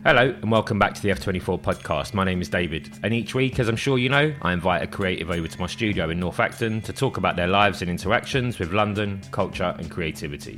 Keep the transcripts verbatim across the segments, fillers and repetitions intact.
Hello and welcome back to the F twenty-four podcast. My name is David, and each week, as I'm sure you know, I invite a creative over to my studio in North Acton to talk about their lives and interactions with London, culture and creativity.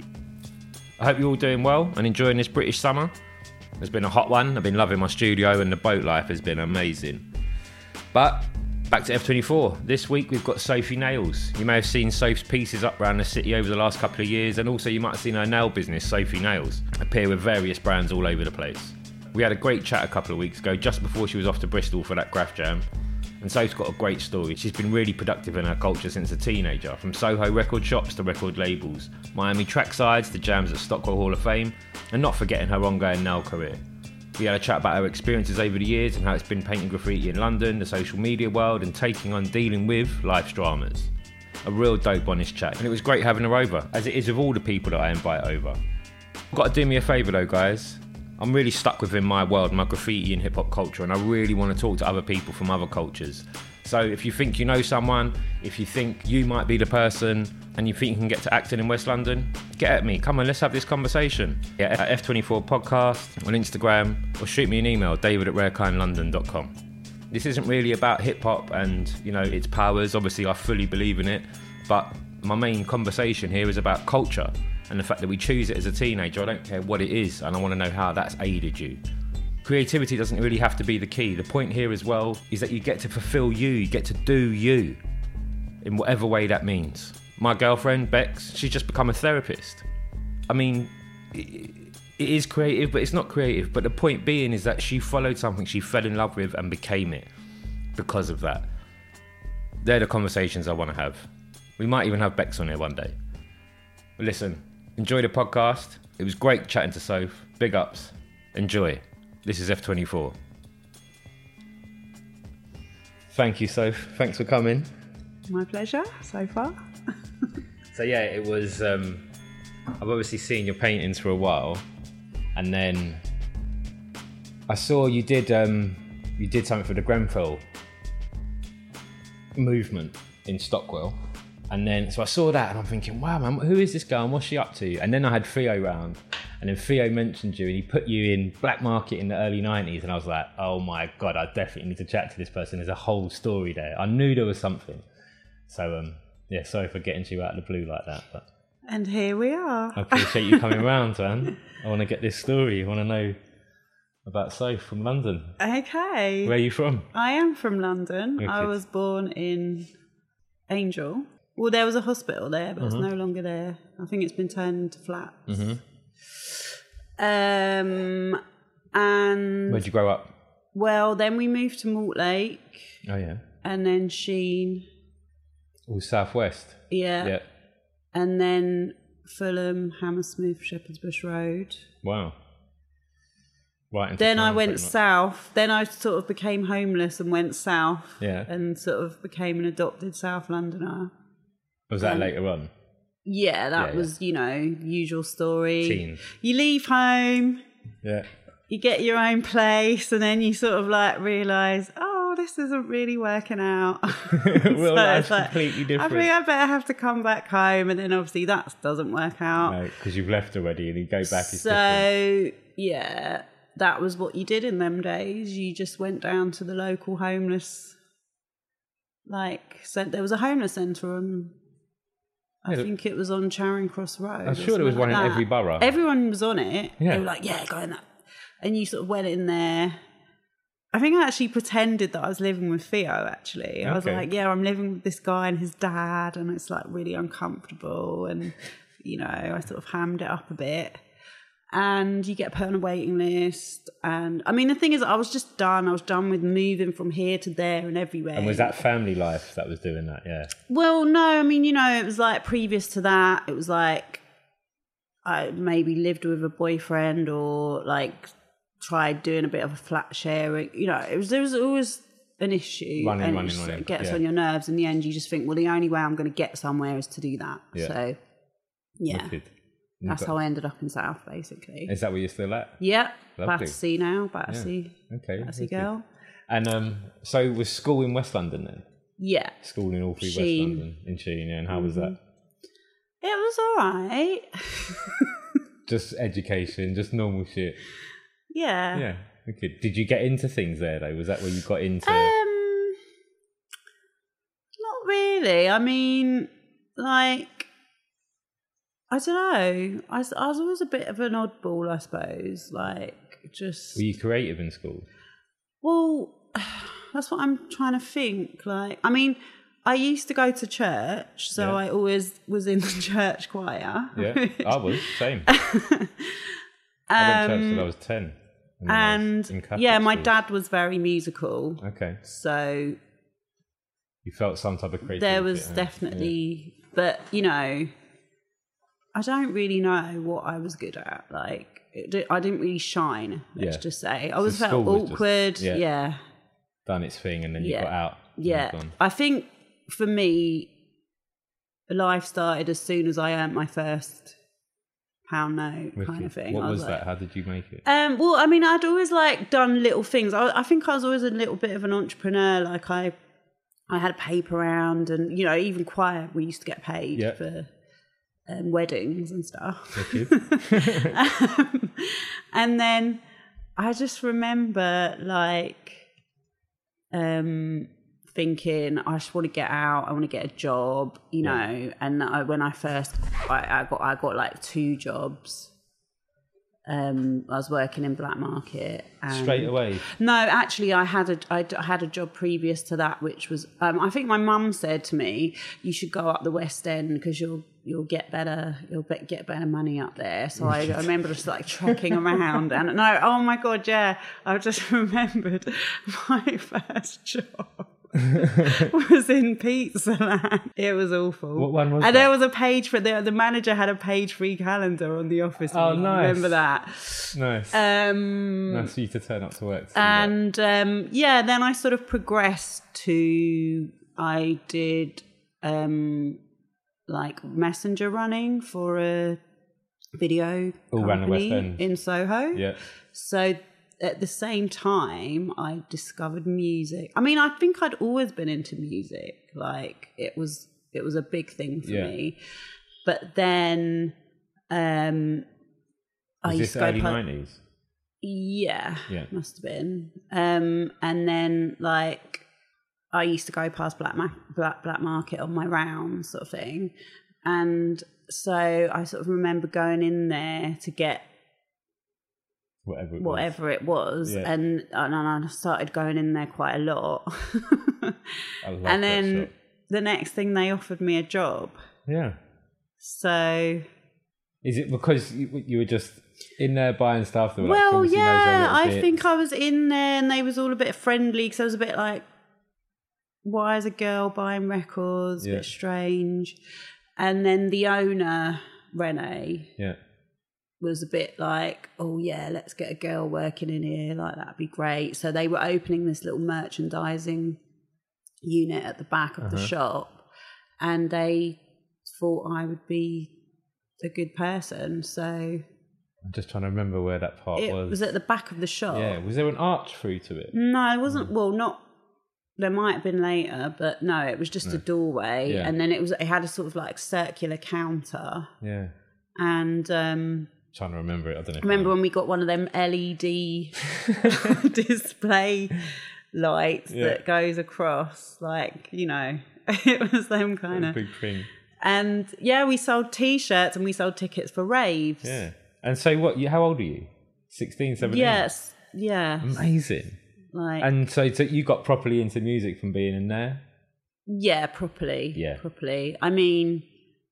I hope you're all doing well and enjoying this British summer. It's been a hot one. I've been loving my studio and the boat life has been amazing. But back to F twenty-four. This week we've got Sophie Nails. You may have seen Soph's pieces up around the city over the last couple of years, and also you might have seen her nail business, Sophie Nails, appear with various brands all over the place. We had a great chat a couple of weeks ago, just before she was off to Bristol for that Graph Jam. And Soph's got a great story. She's been really productive in her culture since a teenager, from Soho record shops to record labels, Miami tracksides to jams at Stockwell Hall of Fame, and not forgetting her ongoing nail career. We had a chat about her experiences over the years and how it's been painting graffiti in London, the social media world, and taking on dealing with life's dramas. A real dope honest chat, and it was great having her over, as it is with all the people that I invite over. You've got to do me a favour though, guys. I'm really stuck within my world, my graffiti and hip-hop culture, and I really want to talk to other people from other cultures. So if you think you know someone, if you think you might be the person, and you think you can get to Acton in West London, get at me. Come on, let's have this conversation. Yeah, at F twenty-four podcast on Instagram, or shoot me an email, david at rarekind london dot com. This isn't really about hip-hop and, you know, its powers. Obviously, I fully believe in it, but my main conversation here is about culture. And the fact that we choose it as a teenager, I don't care what it is, and I want to know how that's aided you. Creativity doesn't really have to be the key. The point here as well is that you get to fulfill you, you get to do you, in whatever way that means. My girlfriend, Bex, she's just become a therapist. I mean, it is creative, but it's not creative. But the point being is that she followed something she fell in love with and became it because of that. They're the conversations I want to have. We might even have Bex on here one day. But listen, enjoy the podcast. It was great chatting to Soph. Big ups. Enjoy. This is F twenty-four. Thank you, Soph. Thanks for coming. My pleasure, so far. So yeah, it was, um, I've obviously seen your paintings for a while, and then I saw you did, um, you did something for the Grenfell movement in Stockwell. And then, so I saw that and I'm thinking, wow, man, who is this girl and what's she up to? And then I had Theo round, and then Theo mentioned you and he put you in Black Market in the early nineties. And I was like, oh my God, I definitely need to chat to this person. There's a whole story there. I knew there was something. So, um, yeah, sorry for getting you out of the blue like that. But and here we are. I appreciate you coming round, man. I want to get this story. I want to know about Soph from London. Okay. Where are you from? I am from London. Wicked. I was born in Angel. Well, there was a hospital there, but mm-hmm. it's no longer there. I think it's been turned into flats. Mm-hmm. Um, and where'd you grow up? Well, then we moved to Mortlake. Oh yeah. And then Sheen. Oh, southwest. Yeah. Yeah. And then Fulham, Hammersmith, Shepherd's Bush Road. Wow. Right. Into then town, I went south. Then I sort of became homeless and went south. Yeah. And sort of became an adopted South Londoner. Was that um, later on? Yeah, that yeah, was, yeah. you know, usual story. Teen. You leave home. Yeah. You get your own place, and then you sort of like realise, oh, this isn't really working out. Well, so that's like, completely different. I think I better have to come back home, and then obviously that doesn't work out. No, because you've left already, and you go back. It's so different. Yeah, that was what you did in them days. You just went down to the local homeless, like, so there was a homeless centre on. I yeah, think it was on Charing Cross Road. I'm sure there was one like in every borough. Everyone was on it. Yeah. They were like, yeah, go in that. And you sort of went in there. I think I actually pretended that I was living with Theo, actually. Okay. I was like, yeah, I'm living with this guy and his dad, and it's like really uncomfortable. And, you know, I sort of hammed it up a bit. And you get put on a waiting list. And I mean, the thing is, I was just done. I was done with moving from here to there and everywhere. And was that family life that was doing that? Yeah. Well, no, I mean, you know, it was like previous to that, it was like I maybe lived with a boyfriend or like tried doing a bit of a flat sharing. You know, it was there was always an issue. Running, and running, it, just, running. It gets yeah. on your nerves. In the end, you just think, well, the only way I'm going to get somewhere is to do that. Yeah. So, yeah. Wicked. That's how I ended up in South, basically. Is that where you're still at? Yeah. Lovely. Battersea now. Battersea. Yeah. Okay. Battersea girl. And um, so was school in West London then? Yeah. School in all three Sheen. West London, in Sheen, yeah. And how mm-hmm. was that? It was all right. Just education, just normal shit. Yeah. Yeah. Okay. Did you get into things there though? Was that where you got into? Um, not really. I mean, like, I don't know. I, was- I was always a bit of an oddball, I suppose. Like, just. Were you creative in school? Well, that's what I'm trying to think. Like, I mean, I used to go to church, so Yeah. I always was in the church choir. Yeah, I was same. I went to church till I was ten. And, then I was in And Catholic yeah, my school. dad was very musical. Okay. So You felt some type of creativity. there was huh? definitely, but you know, I don't really know what I was good at. Like, it, di- I didn't really shine, let's Yeah. just say. I So was felt school was just- awkward. yeah. yeah. Done its thing and then you Yeah. got out. and Yeah. moved on. I think for me, life started as soon as I earned my first pound note kind Wicked. of thing. What I was like, that? How did you make it? Um, well, I mean, I'd always like done little things. I, I think I was always a little bit of an entrepreneur. Like I, I had a paper round, and you know, even choir we used to get paid Yeah. for um, weddings and stuff. Wicked. um, and then I just remember like um, thinking, I just want to get out. I want to get a job, you Yeah. know. And I, when I first, I, I got, I got like two jobs. Um, I was working in black market. And Straight away. no, actually, I had a I, d- I had a job previous to that, which was um, I think my mum said to me, "You should go up the West End because you'll you'll get better you'll be, get better money up there." So I, I remember just like trekking around, and no, oh my god, yeah, I just remembered my first job. was in Pizza Land. It was awful. What one was And that? there was a page for the the manager had a page free calendar on the office. Oh, wall. nice. Remember that? Nice. Um, nice for you to turn up to work. To see that. and um, yeah, then I sort of progressed to I did um, like messenger running for a video All around the West company End. in Soho. Yeah. So at the same time, I discovered music. I mean, I think I'd always been into music. Like it was, it was a big thing for Yeah. me. But then, um, I Was used this to go. early pla- nineties? yeah, Yeah. must have been. Um, and then like I used to go past Black Ma- Black Black Market on my rounds, sort of thing. And so I sort of remember going in there to get Whatever it was. whatever it was, Yeah. and and I started going in there quite a lot. I love and that then shop. the next thing they offered me a job. Yeah. So Is it because you, you were just in there buying stuff? That were like, well, obviously knows a yeah, little I bit? think I was in there, and they was all a bit friendly because I was a bit like, why is a girl buying records? A Yeah. bit strange. And then the owner, Renee, Yeah. was a bit like, oh yeah, let's get a girl working in here, like that'd be great. So they were opening this little merchandising unit at the back of the Uh-huh. shop, and they thought I would be a good person. So I'm just trying to remember where that part it was. was at the back of the shop. Yeah. Was there an arch through to it? No, it wasn't. Well, not. There might have been later, but no, it was just a doorway, Yeah. and then it was. It had a sort of like circular counter, Yeah. and um, Trying to remember it. I don't know. if remember I- when we got one of them L E D display lights Yeah. that goes across, like, you know, it was them kind of. Big thing. And yeah, we sold T-shirts and we sold tickets for raves. Yeah. And so what? You, how old are you? sixteen, seventeen? Yes. Yeah. Amazing. Like. And so, so you got properly into music from being in there? Yeah, properly. Yeah. Properly. I mean,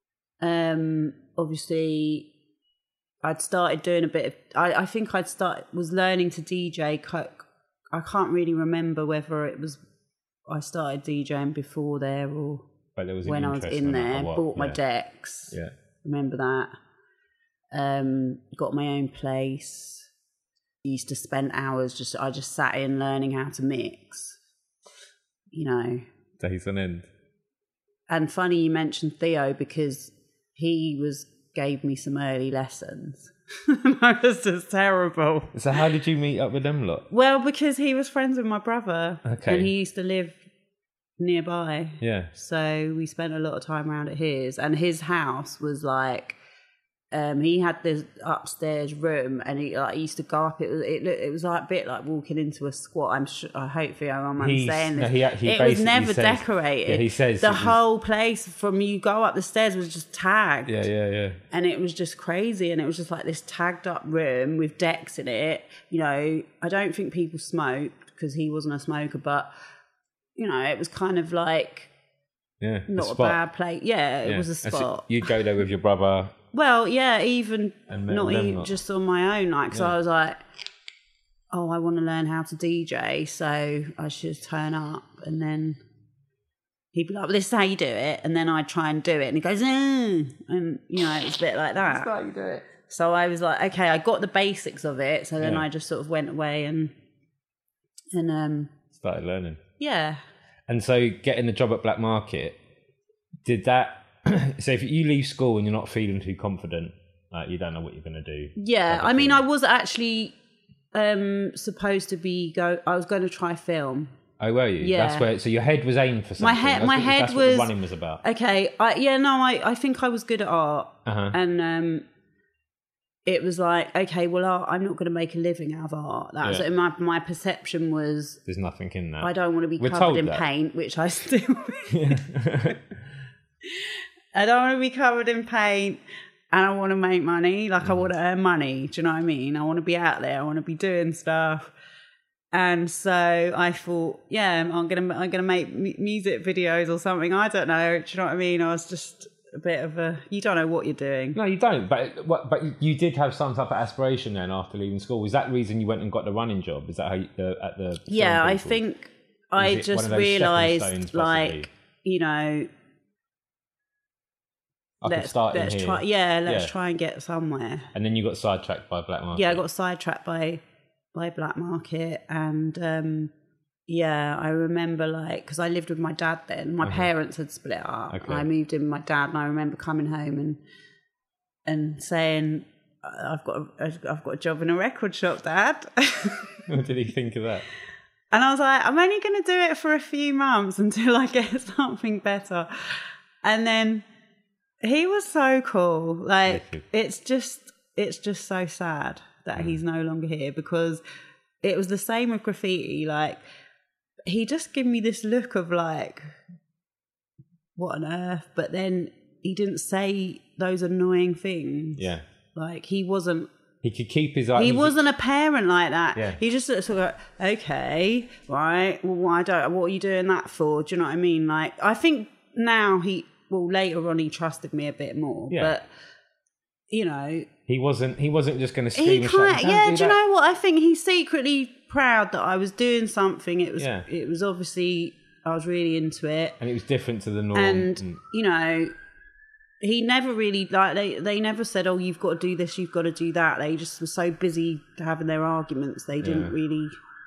um, obviously, I'd started doing a bit of. I, I think I'd start was learning to D J. co- I can't really remember whether it was I started DJing before there or But there was an when I was interest in no matter there. what. Bought my Yeah. decks. Yeah. Remember that. Um, got my own place. Used to spend hours just. I just sat in learning how to mix. You know. Days on end. And funny you mentioned Theo because he was gave me some early lessons. I was just terrible. So how did you meet up with them lot? Well, because he was friends with my brother. Okay. And he used to live nearby. Yeah. So we spent a lot of time around at his. And his house was like Um, he had this upstairs room, and he like he used to go up. It was it, it was like a bit like walking into a squat. I'm sure. I hope for I'm He's, saying this. No, he, he it was never says, decorated. Yeah, he says the was, whole place from you go up the stairs was just tagged. Yeah, yeah, yeah. And it was just crazy, and it was just like this tagged up room with decks in it. You know, I don't think people smoked because he wasn't a smoker, but you know, it was kind of like yeah, not a bad place. Yeah, it yeah. was a spot. So you'd go there with your brother. Well, yeah, even and not even not. just on my own, like, because yeah. I was like, oh, I want to learn how to D J, so I should turn up. And then he'd be like, well, this is how you do it. And then I'd try and do it. And he goes, mm. and, you know, it's a bit like that. That's how you do it. So I was like, okay, I got the basics of it. So then yeah. I just sort of went away and, and, um, started learning. Yeah. And so getting the job at Black Market, did that, so if you leave school and you're not feeling too confident, like you don't know what you're going to do. Yeah, I mean, I was actually um, supposed to be go. I was going to try film. Oh, were you? Yeah. That's where. So your head was aimed for something. My head, that's my what, head that's was. What the running was about. Okay, I, yeah, no, I, I think I was good at art, uh-huh. and um, it was like, okay, well, art, I'm not going to make a living out of art. That was yeah. my my perception was. There's nothing in that. I don't want to be We're covered in that. paint, which I still. I don't want to be covered in paint, and I want to make money. Like, I want to earn money. Do you know what I mean? I want to be out there. I want to be doing stuff. And so I thought, yeah, I'm gonna I'm gonna make m- music videos or something. I don't know. Do you know what I mean? I was just a bit of a. You don't know what you're doing. No, you don't. But what? But you did have some type of aspiration then after leaving school. Was that the reason you went and got the running job? Is that how you, the, at the? Yeah, I think I just realised, like, you know. I let's, could start let's in here. Try, yeah, let's yeah. try and get somewhere. And then you got sidetracked by Black Market. Yeah, I got sidetracked by by Black Market, and um, yeah, I remember like because I lived with my dad then. My uh-huh. parents had split up. Okay. I moved in with my dad, and I remember coming home and and saying, "I've got a, I've got a job in a record shop, Dad." What did he think of that? And I was like, "I'm only going to do it for a few months until I get something better," and then. He was so cool. Like, it's just, it's just so sad that mm. he's no longer here because it was the same with graffiti. Like, he just gave me this look of like, what on earth? But then he didn't say those annoying things. Yeah. Like, he wasn't. He could keep his eye. He wasn't a parent like that. Yeah. He just sort of like, okay, right. Well, why don't? What are you doing that for? Do you know what I mean? Like, I think now he. Well, later on, he trusted me a bit more, yeah. but you know, he wasn't. He wasn't just going to scream. He can't. Yeah, do, do you know what? I think he's secretly proud that I was doing something. It was. Yeah. It was obviously I was really into it, and it was different to the norm. And, and you know, he never really like they. They never said, "Oh, you've got to do this. You've got to do that." They just were so busy having their arguments. They didn't yeah. really.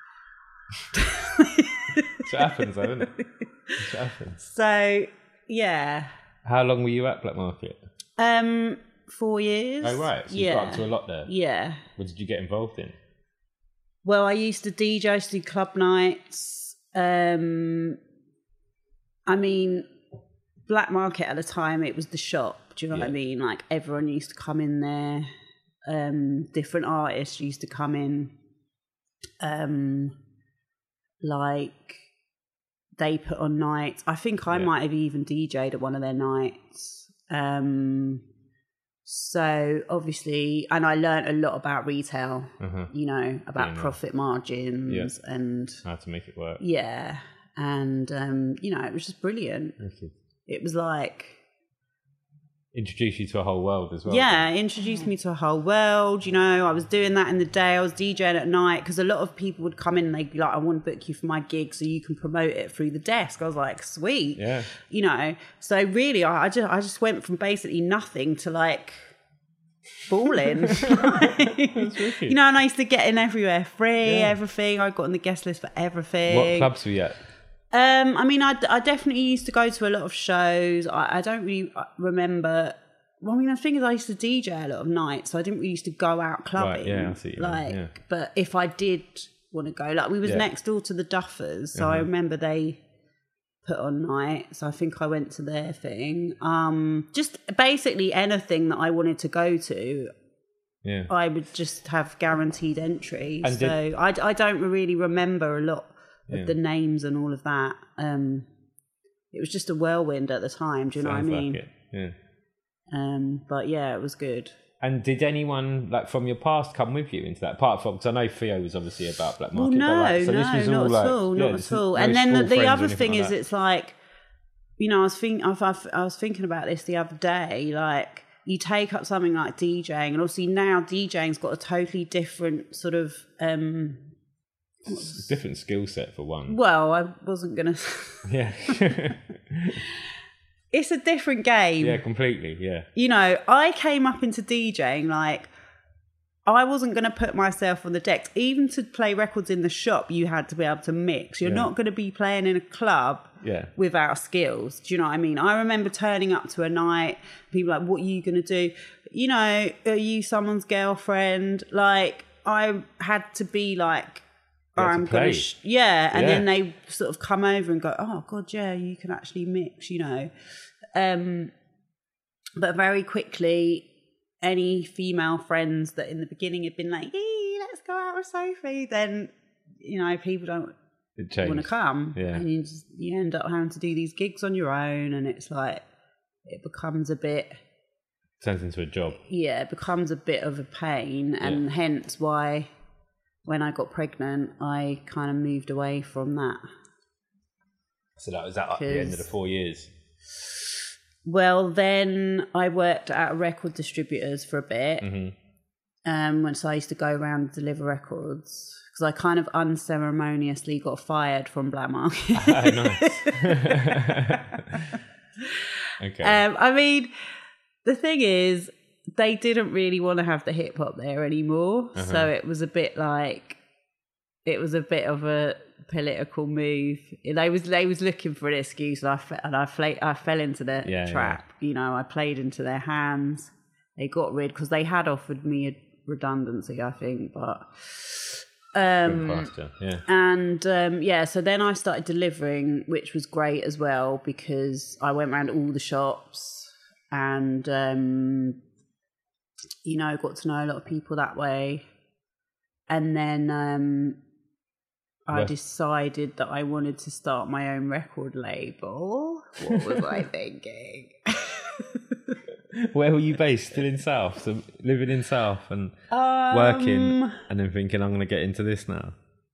It happens, though, isn't it? It happens. So. Yeah. How long were you at Black Market? Um, four years. Oh, right. So you yeah. got up to a lot there. Yeah. What did you get involved in? Well, I used to D J, I used to do club nights. Um, I mean, Black Market at the time, it was the shop. Do you know yeah. what I mean? Like, everyone used to come in there. Um, different artists used to come in. Um, like... They put on nights. I think I yeah. might have even D J'd at one of their nights. Um, so obviously, and I learned a lot about retail, uh-huh. you know, about yeah, profit margins yeah. and how to make it work. Yeah. And, um, you know, it was just brilliant. Okay. It was like... Introduce you to a whole world as well. Yeah, introduced me to a whole world. You know, I was doing that in the day. I was DJing at night because a lot of people would come in and they'd be like, I want to book you for my gig so you can promote it through the desk. I was like, sweet. Yeah. You know, so really, I, I, just, I just went from basically nothing to like balling. Like, you know, and I used to get in everywhere, free, yeah. everything. I got on the guest list for everything. What clubs were you at? Um, I mean, I, I definitely used to go to a lot of shows. I, I don't really remember. Well, I mean, the thing is, I used to D J a lot of nights, so I didn't really used to go out clubbing. Right, yeah, I see. You like, yeah. But if I did want to go, like, we was yeah. next door to the Duffers, so uh-huh. I remember they put on night. So I think I went to their thing. Um, just basically anything that I wanted to go to, yeah. I would just have guaranteed entry. And so did... I, I don't really remember a lot of yeah. the names and all of that. Um, it was just a whirlwind at the time. Do you Sounds know what I mean? Like it. Yeah. Um, but yeah, it was good. And did anyone like from your past come with you into that? Apart from, because I know Theo was obviously about Black Market. Well, no, like, so no, this was not all at like, all, yeah, not at all. No and then the, the other thing like is, that. it's like, you know, I was thinking, I, I, I was thinking about this the other day. Like, you take up something like DJing, and obviously now DJing's got a totally different sort of. Um, different skill set for one. Well, I wasn't gonna. Yeah. It's a different game. Yeah, completely, yeah. You know, I came up into DJing like I wasn't going to put myself on the decks. Even to play records in the shop, you had to be able to mix. You're yeah. not going to be playing in a club yeah. without skills. Do you know what I mean? I remember turning up to a night, people like, what are you going to do? You know, are you someone's girlfriend? Like, I had to be like, oh, I'm going to, sh- yeah. And yeah. then they sort of come over and go, oh, God, yeah, you can actually mix, you know. Um, but very quickly, any female friends that in the beginning had been like, hey, let's go out with Sophie, then, you know, people don't want to come. Yeah. And you, just, you end up having to do these gigs on your own, and it's like, it becomes a bit... Turns into a job. Yeah, it becomes a bit of a pain, and yeah. hence why when I got pregnant, I kind of moved away from that. So that was that at the end of the four years? Well, then I worked at record distributors for a bit. Mm-hmm. Um, when so I used to go around and deliver records because I kind of unceremoniously got fired from Black Market. Oh, nice. Okay. Um, I mean, the thing is, they didn't really want to have the hip hop there anymore, uh-huh. so it was a bit like it was a bit of a political move. They was they was looking for an excuse, and I fe- and I, fl- I fell into the yeah, trap. Yeah. You know, I played into their hands. They got rid because they had offered me a redundancy, I think, but um, faster, yeah. And um, yeah, so then I started delivering, which was great as well because I went around all the shops and um, you know, got to know a lot of people that way. And then um, I yeah. decided that I wanted to start my own record label. What was I thinking? Where were you based? Still in South? So living in South and um, working and then thinking, I'm going to get into this now.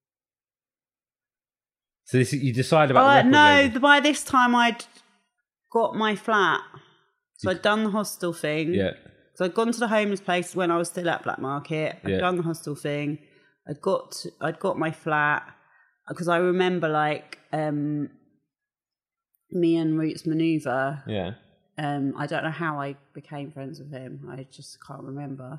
So this, you decided about uh, the record No, label. by this time I'd got my flat. So I'd done the hostel thing. Yeah. So I'd gone to the homeless place when I was still at Black Market. I'd yeah. done the hostel thing. I'd got to, I'd got my flat because I remember like um, me and Roots Maneuver. Yeah. Um, I don't know how I became friends with him. I just can't remember.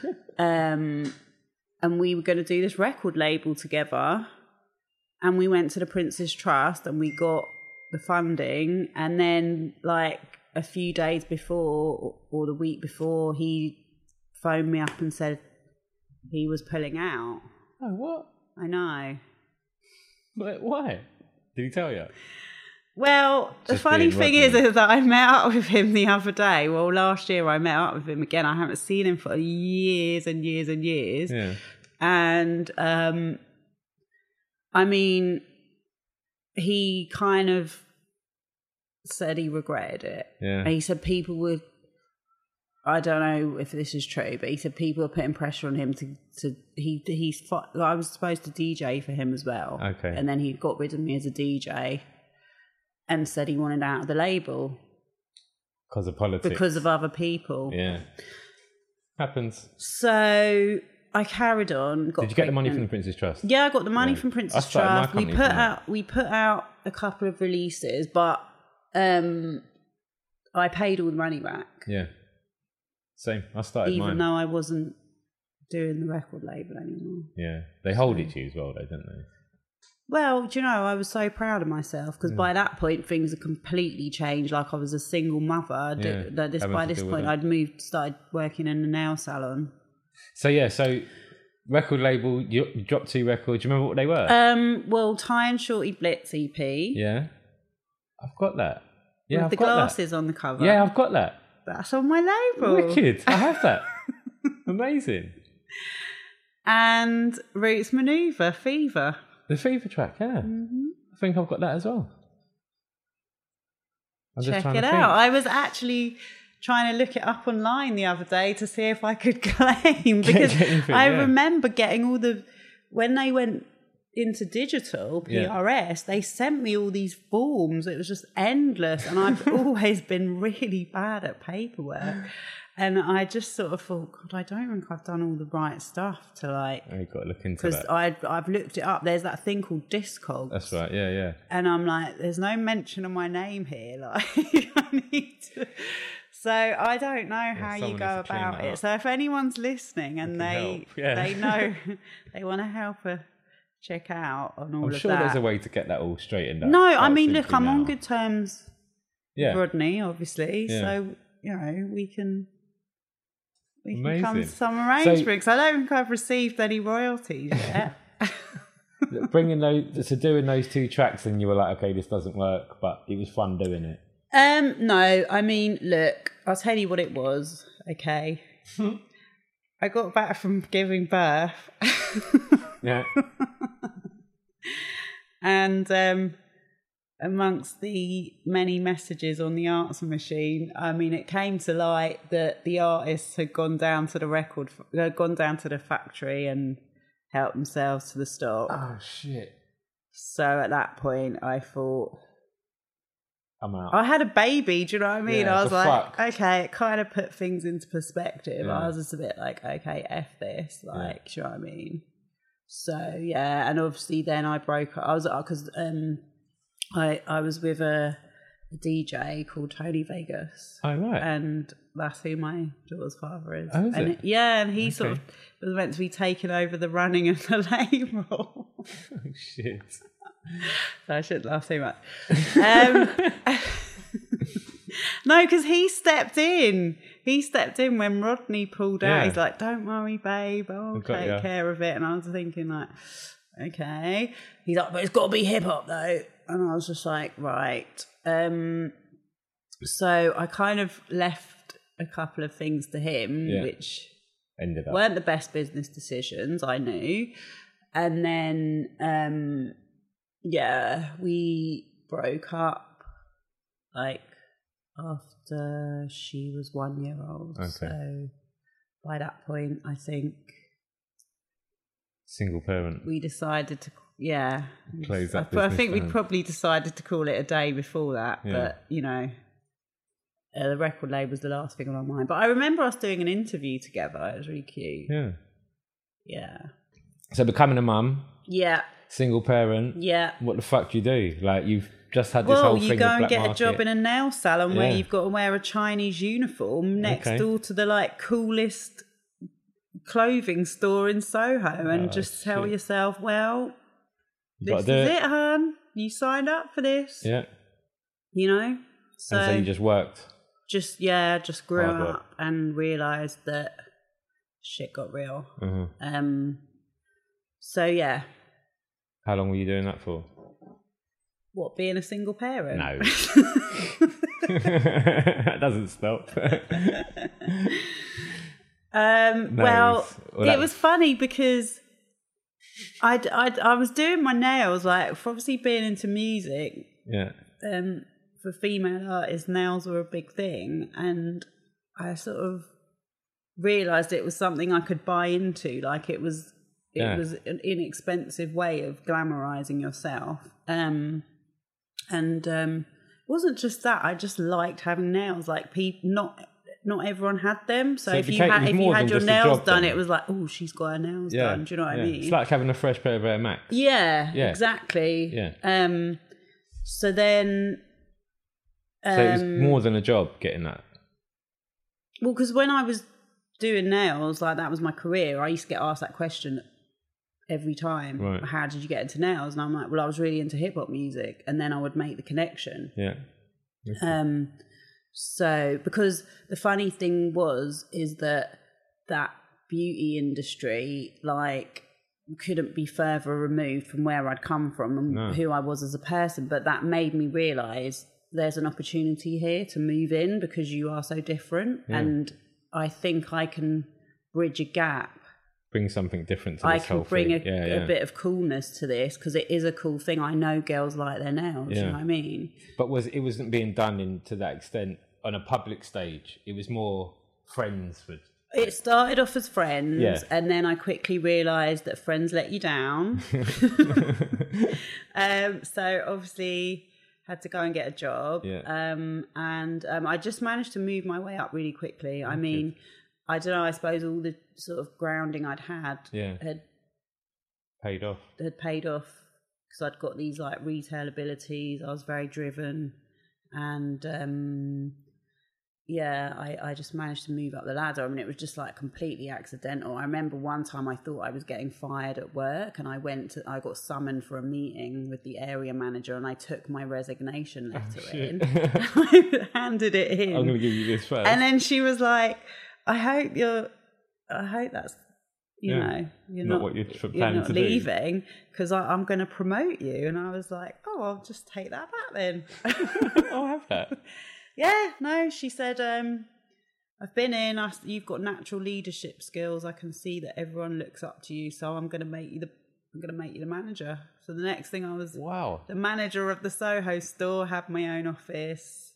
um, and we were going to do this record label together. And we went to the Prince's Trust and we got the funding. And then like a few days before or the week before, he phoned me up and said he was pulling out. Oh, what? I know. But why? Did he tell you? Well, Just the funny thing is, is that I met up with him the other day. Well, last year I met up with him again. I haven't seen him for years and years and years. Yeah. And, um, I mean, he kind of said he regretted it. Yeah. And he said people would, I don't know if this is true, but he said people were putting pressure on him to, to he, he's, I was supposed to D J for him as well. Okay. And then he got rid of me as a D J. And said he wanted out of the label. Because of politics. Because of other people. Yeah. Happens. So I carried on. Got Did you get the money from the Prince's Trust? Yeah, I got the money yeah. from Prince's Trust. We put out we put out a couple of releases, but um, I paid all the money back. Yeah. Same. I started Even mine. though I wasn't doing the record label anymore. Yeah. They hold it to you as well, though, don't they? Well, do you know, I was so proud of myself because mm. by that point things had completely changed. Like I was a single mother. Yeah, did, this, by this point, I'd moved, started working in a nail salon. So yeah, so record label, you, you dropped two records. Do you remember what they were? Um, well, Ty and Shorty Blitz E P. Yeah. I've got that. Yeah, With I've the got glasses that. on the cover. Yeah, I've got that. That's on my label. Wicked. I have that. Amazing. And Roots Maneuver, Fever. The Fever track, yeah. Mm-hmm. I think I've got that as well. I'm Check it out. Think. I was actually trying to look it up online the other day to see if I could claim, because anything, I yeah. remember getting all the, when they went into digital, P R S, yeah. they sent me all these forms. It was just endless. And I've always been really bad at paperwork. And I just sort of thought, God, I don't think I've done all the right stuff to like... Oh, you've got to look into that. Because I've looked it up. There's that thing called Discogs. That's right, yeah, yeah. And I'm like, there's no mention of my name here. Like, I need to... So I don't know how yeah, you go about it. So if anyone's listening and they yeah. they know, they want to help her check out on all I'm of sure that. there's a way to get that all straightened out. No, I mean, look, I'm now. on good terms yeah. with Rodney, obviously. Yeah. So, you know, we can... We can Amazing. come to some arrangement, because so, I don't think I've received any royalties yet. Bringing those, so doing those two tracks, and you were like, okay, this doesn't work, but it was fun doing it. Um, no, I mean, look, I'll tell you what it was, okay? I got back from giving birth. yeah. And um, amongst the many messages on the answer machine, I mean, it came to light that the artists had gone down to the record, had gone down to the factory and helped themselves to the stock. Oh, shit. So at that point, I thought... I'm out. I had a baby, do you know what I mean? Yeah, I was like, fuck. okay, it kind of put things into perspective. Yeah. I was just a bit like, okay, F this, like, yeah. do you know what I mean? So, yeah, and obviously then I broke up. I was, because um, I, I was with a, a D J called Tony Vegas. Oh, right. And that's who my daughter's father is. Oh, is and it? it? Yeah, and he okay. sort of was meant to be taking over the running of the label. Oh, shit. So I shouldn't laugh too much. Um, no, because he stepped in. He stepped in when Rodney pulled out. Yeah. He's like, "Don't worry, babe. I'll I've take care of it." And I was thinking, like, okay. He's like, "But it's got to be hip hop, though." And I was just like, right. Um, so I kind of left a couple of things to him, yeah. which ended up weren't the best business decisions, I knew. And then. Um, Yeah, we broke up like after she was one year old. Okay. So by that point, I think single parent. We decided to, yeah. Close that I, I think we down. probably decided to call it a day before that, yeah. but you know, uh, the record label was the last thing on our mind. But I remember us doing an interview together. It was really cute. Yeah. Yeah. So becoming a mum. Yeah. Single parent. Yeah. What the fuck do you do? Like, you've just had this well, whole thing you go with and black get market. a job in a nail salon yeah. where you've got to wear a Chinese uniform next okay. door to the like coolest clothing store in Soho, and oh, just tell shit. yourself, well, you this is it. it, hon. You signed up for this. Yeah. You know? So, and so you just worked. Just yeah, just grew Hard up work. and realised that shit got real. Uh-huh. Um. So yeah. How long were you doing that for? What, being a single parent? No. That doesn't stop. um, no, well, it was, well, it was funny because I'd, I'd, I was doing my nails, like, for obviously being into music. Yeah. Um, for female artists, nails were a big thing. And I sort of realised it was something I could buy into. Like, it was... It yeah. was an inexpensive way of glamorizing yourself. Um, and um, it wasn't just that. I just liked having nails. Like, people, not not everyone had them. So, so if, became, you had, if you had your nails done, then. It was like, oh, she's got her nails yeah. done. Do you know what yeah. I mean? It's like having a fresh pair of Air Max. Yeah, yeah. exactly. Yeah. Um, so then... Um, so it was more than a job getting that? Well, because when I was doing nails, like, that was my career, I used to get asked that question every time. Right. How did you get into nails? And I'm like, well, I was really into hip hop music, and then I would make the connection. Yeah. Okay. Um. So, because the funny thing was, is that that beauty industry, like, couldn't be further removed from where I'd come from and no. who I was as a person. But that made me realise there's an opportunity here to move in because you are so different. Yeah. And I think I can bridge a gap. Bring something different to I this whole thing. I can bring a, yeah, yeah. a bit of coolness to this because it is a cool thing. I know girls like their nails, yeah. you know what I mean? But was it wasn't being done in, to that extent on a public stage. It was more friends with... It started off as friends, yeah. and then I quickly realised that friends let you down. um, so obviously had to go and get a job. Yeah. Um, and um, I just managed to move my way up really quickly. I mean... I don't know, I suppose all the sort of grounding I'd had yeah. had paid off. Had paid off because I'd got these like retail abilities. I was very driven, and um, yeah, I, I just managed to move up the ladder. I mean, it was just like completely accidental. I remember one time I thought I was getting fired at work, and I went to, I got summoned for a meeting with the area manager, and I took my resignation letter oh, in. I handed it in. I'm going to give you this first. And then she was like, I hope you're, I hope that's, you yeah. know, you're not, not what you're, you're not to leaving because I'm going to promote you. And I was like, oh, I'll just take that back then. I'll have that. Yeah, no, she said, um, I've been in, I, you've got natural leadership skills. I can see that everyone looks up to you. So I'm going to make you the, I'm going to make you the manager. So the next thing I was wow. the manager of the Soho store, had my own office.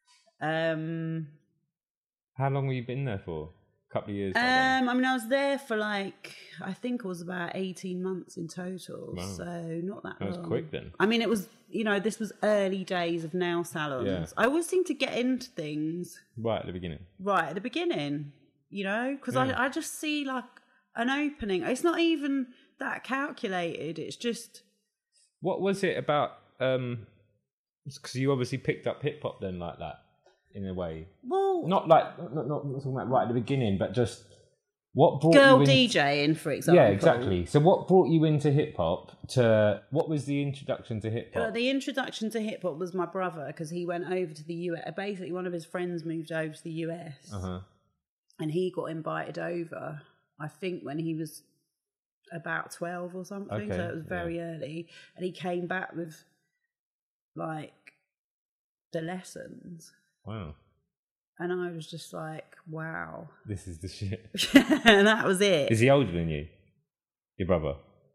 Um, How long were you been there for? A couple of years? Um, I mean, I was there for like, I think it was about eighteen months in total. Wow. So not that, that long. That was quick then. I mean, it was, you know, this was early days of nail salons. Yeah. I always seem to get into things. Right at the beginning. Right at the beginning, you know, because yeah. I, I just see like an opening. It's not even that calculated. It's just. What was it about? Um, because you obviously picked up hip hop then like that. In a way, well, not like not, not talking about right at the beginning, but just what brought girl you in... DJing, for example. Yeah, exactly. So, what brought you into hip hop? To what was the introduction to hip hop? Uh, the introduction to hip hop was my brother because he went over to the U S. Basically, one of his friends moved over to the U S, uh-huh. and he got invited over. I think when he was about twelve or something, okay, so it was very yeah. early, and he came back with like the lessons. Wow. And I was just like, wow. This is the shit. And that was it. Is he older than you? Your brother?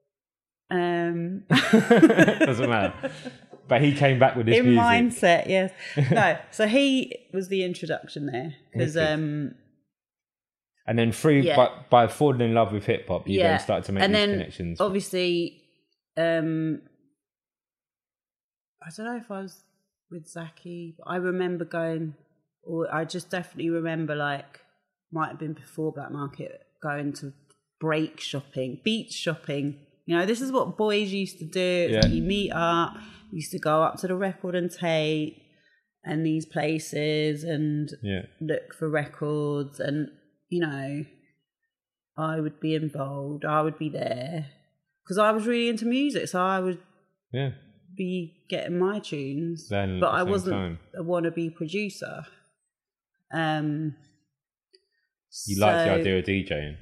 Um. Doesn't matter. But he came back with this In music. mindset, yes. No, so he was the introduction there. Because... um. And then through, yeah. by, by falling in love with hip-hop, you yeah. then started to make and these then connections. Obviously, um, I don't know if I was... with Zaki, but I remember going, or I just definitely remember like, might have been before Black Market, going to break shopping, beach shopping. You know, this is what boys used to do. Yeah. Like you meet up, you used to go up to the Record and Tape and these places and yeah. look for records. And, you know, I would be involved, I would be there because I was really into music. So I would, yeah. be getting my tunes, then but I wasn't time. a wannabe producer. Um, you so liked the idea of DJing?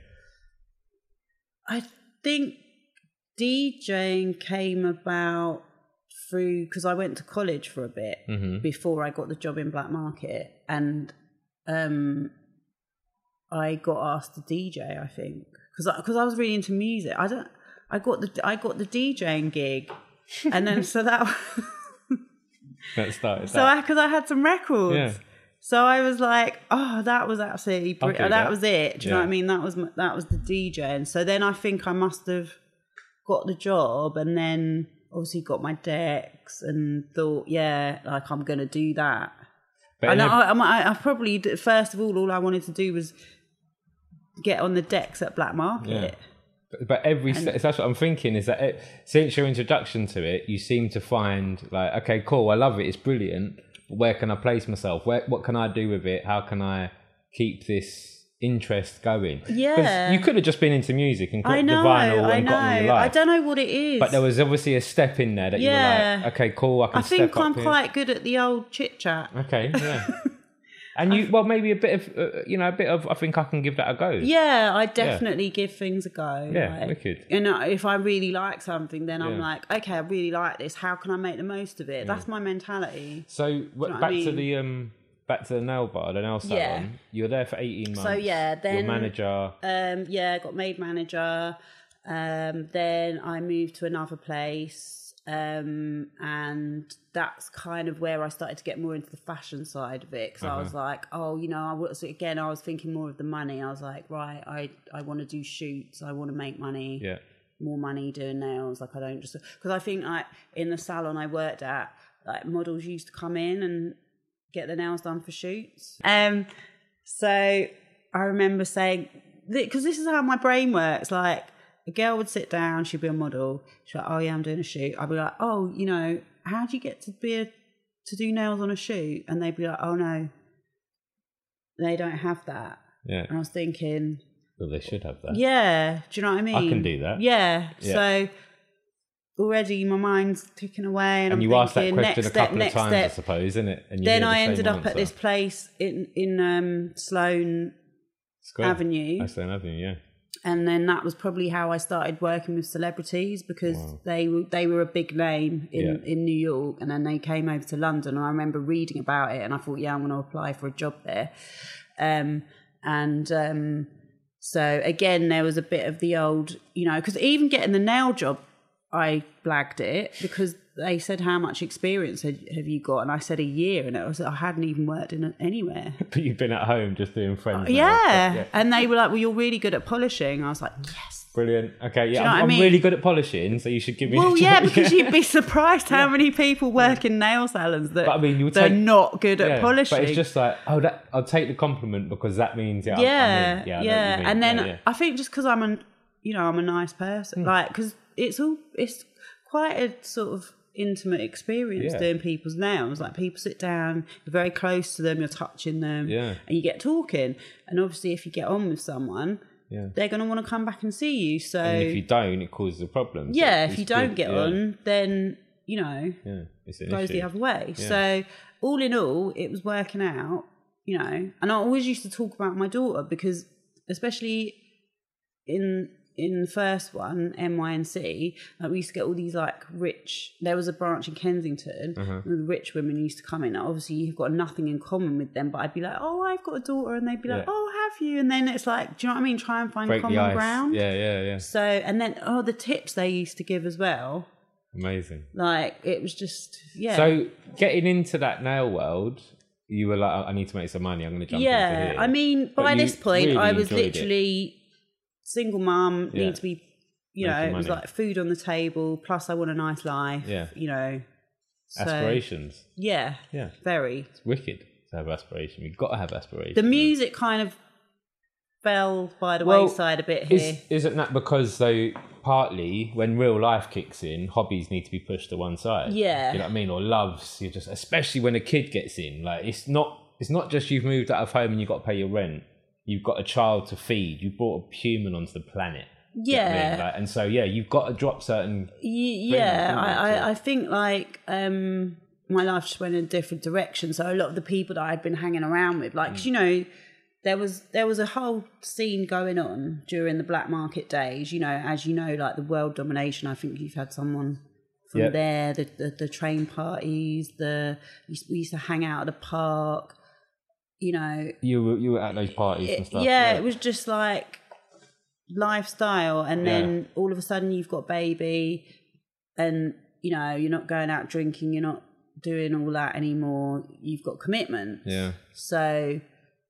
I think DJing came about through, because I went to college for a bit mm-hmm. before I got the job in Black Market, and um, I got asked to D J, I think, because I, cause I was really into music. I don't. I got the I got the DJing gig. And then so that that started. So I because I had some records, yeah. so I was like, oh, that was absolutely br- that, that was it. Do you yeah. know what I mean? That was that was the D J. And so then I think I must have got the job, and then obviously got my decks and thought, yeah, like I'm gonna do that. But and I, I, I probably first of all, all I wanted to do was get on the decks at Black Market. Yeah. But every and, that's what I'm thinking is that it, since your introduction to it, you seem to find like, okay, cool, I love it, it's brilliant. But where can I place myself? Where, what can I do with it? How can I keep this interest going? Yeah, you could have just been into music and got I know, the vinyl I and know. got on your life. I don't know what it is, but there was obviously a step in there that yeah. you were like, okay, cool, I can. I think step I'm up quite here. good at the old chit chat. Okay, yeah. And you, well, maybe a bit of, uh, you know, a bit of, I think I can give that a go. Yeah, I definitely yeah. give things a go. Yeah, like, wicked. You know, if I really like something, then yeah. I'm like, okay, I really like this. How can I make the most of it? Yeah. That's my mentality. So w- back I mean? to the um, back to the nail bar, the nail salon. Yeah. You were there for eighteen months. So yeah, then your manager. Um, yeah, got made manager. Um, then I moved to another place. Um, and that's kind of where I started to get more into the fashion side of it because uh-huh. I was like, oh, you know, I was again, I was thinking more of the money. I was like, right, I, I want to do shoots, I want to make money, yeah, more money doing nails. Like I don't just because I think like in the salon I worked at, like models used to come in and get their nails done for shoots. Um, so I remember saying because this is how my brain works, like. A girl would sit down, she'd be a model. She'd be like, oh yeah, I'm doing a shoot. I'd be like, oh, you know, how do you get to be a, to do nails on a shoot? And they'd be like, oh no, they don't have that. Yeah. And I was thinking, well, they should have that. Yeah. Do you know what I mean? I can do that. Yeah. yeah. So already my mind's ticking away, and, and I'm you thinking, asked that question next a couple step, of times, step. I suppose, isn't it? And you then the I ended up answer. at this place in in um, Sloane Square. Avenue. Oh, Sloane Avenue, yeah. And then that was probably how I started working with celebrities because wow. they were they were a big name in, yeah. in New York, and then they came over to London. And I remember reading about it, and I thought, yeah, I'm going to apply for a job there. Um, and um, so again, there was a bit of the old, you know, because even getting the nail job, I blagged it because they said, how much experience have you got? And I said a year, and it was I hadn't even worked in anywhere. But you've been at home just doing friends. Yeah. yeah. And they were like, well, you're really good at polishing. I was like, yes. Brilliant. Okay, yeah, you know I'm, I mean? I'm really good at polishing, so you should give me well, a job. yeah, because you'd be surprised how yeah. many people work in nail salons that but, I mean, you'll they're take, not good yeah, at polishing. But it's just like, oh, that, I'll take the compliment because that means, yeah, yeah, I'm, I'm yeah, yeah. And then yeah, yeah. I think just because I'm, an, you know, I'm a nice person, mm. like, because it's all, it's quite a sort of intimate experience yeah. doing people's nails. Like people sit down, you're very close to them, you're touching them, yeah. and you get talking. And obviously, if you get on with someone, yeah. they're going to want to come back and see you. So, and if you don't, it causes a problem. Yeah, so if you don't good, get yeah. on, then you know, yeah, it's an goes issue. the other way. Yeah. So, all in all, it was working out. You know, and I always used to talk about my daughter because, especially in. in the first one, N Y N C, like we used to get all these like rich, there was a branch in Kensington, uh-huh. and the rich women used to come in. Obviously, you've got nothing in common with them, but I'd be like, oh, I've got a daughter, and they'd be like, yeah. oh, have you? And then it's like, do you know what I mean? Try and find Break common ground. Yeah, yeah, yeah. So, and then, oh, the tips they used to give as well. Amazing. Like, it was just, yeah. So, getting into that nail world, you were like, I need to make some money, I'm going to jump yeah, into here. I mean, by this point, really I was literally it. single mum, yeah. need to be, you know, Making it was money. like food on the table, plus I want a nice life, yeah. you know. So, aspirations. Yeah, yeah, very. It's wicked to have aspiration. You've got to have aspiration. The music kind of fell by the well, wayside a bit here. Is, isn't that because, though, partly when real life kicks in, hobbies need to be pushed to one side? Yeah. You know what I mean? Or loves, you just, especially when a kid gets in. Like, it's not, it's not just you've moved out of home and you've got to pay your rent. You've got a child to feed. You brought a human onto the planet. Yeah. You know what I mean? Like, and so, yeah, you've got to drop certain... Y- yeah, I, I, I think, like, um, my life just went in a different direction. So a lot of the people that I'd been hanging around with, like, mm. 'cause, you know, there was there was a whole scene going on during the black market days, you know, as you know, like the world domination. I think you've had someone from yep. there, the, the, the train parties, the we used to hang out at the park, you know. You were, you were at those parties it, and stuff. Yeah, yeah, it was just like... lifestyle, and then yeah. all of a sudden you've got baby, and you know you're not going out drinking, you're not doing all that anymore. You've got commitment. Yeah. So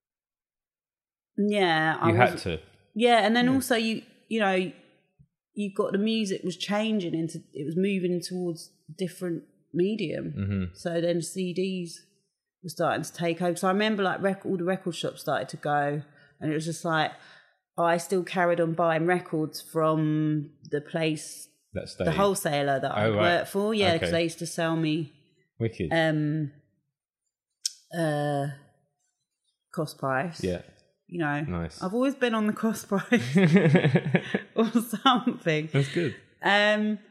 yeah, you I had was, to. Yeah, and then yeah. also you you know you've got the music was changing into it was moving towards different medium. Mm-hmm. So then C Ds were starting to take over. So I remember like rec- all the record shops started to go, and it was just like. I still carried on buying records from the place, That's the wholesaler that I oh, right. worked for. Yeah, because okay. they used to sell me wicked um, uh, cost price. Yeah, you know, nice. I've always been on the cost price or something. That's good. Um,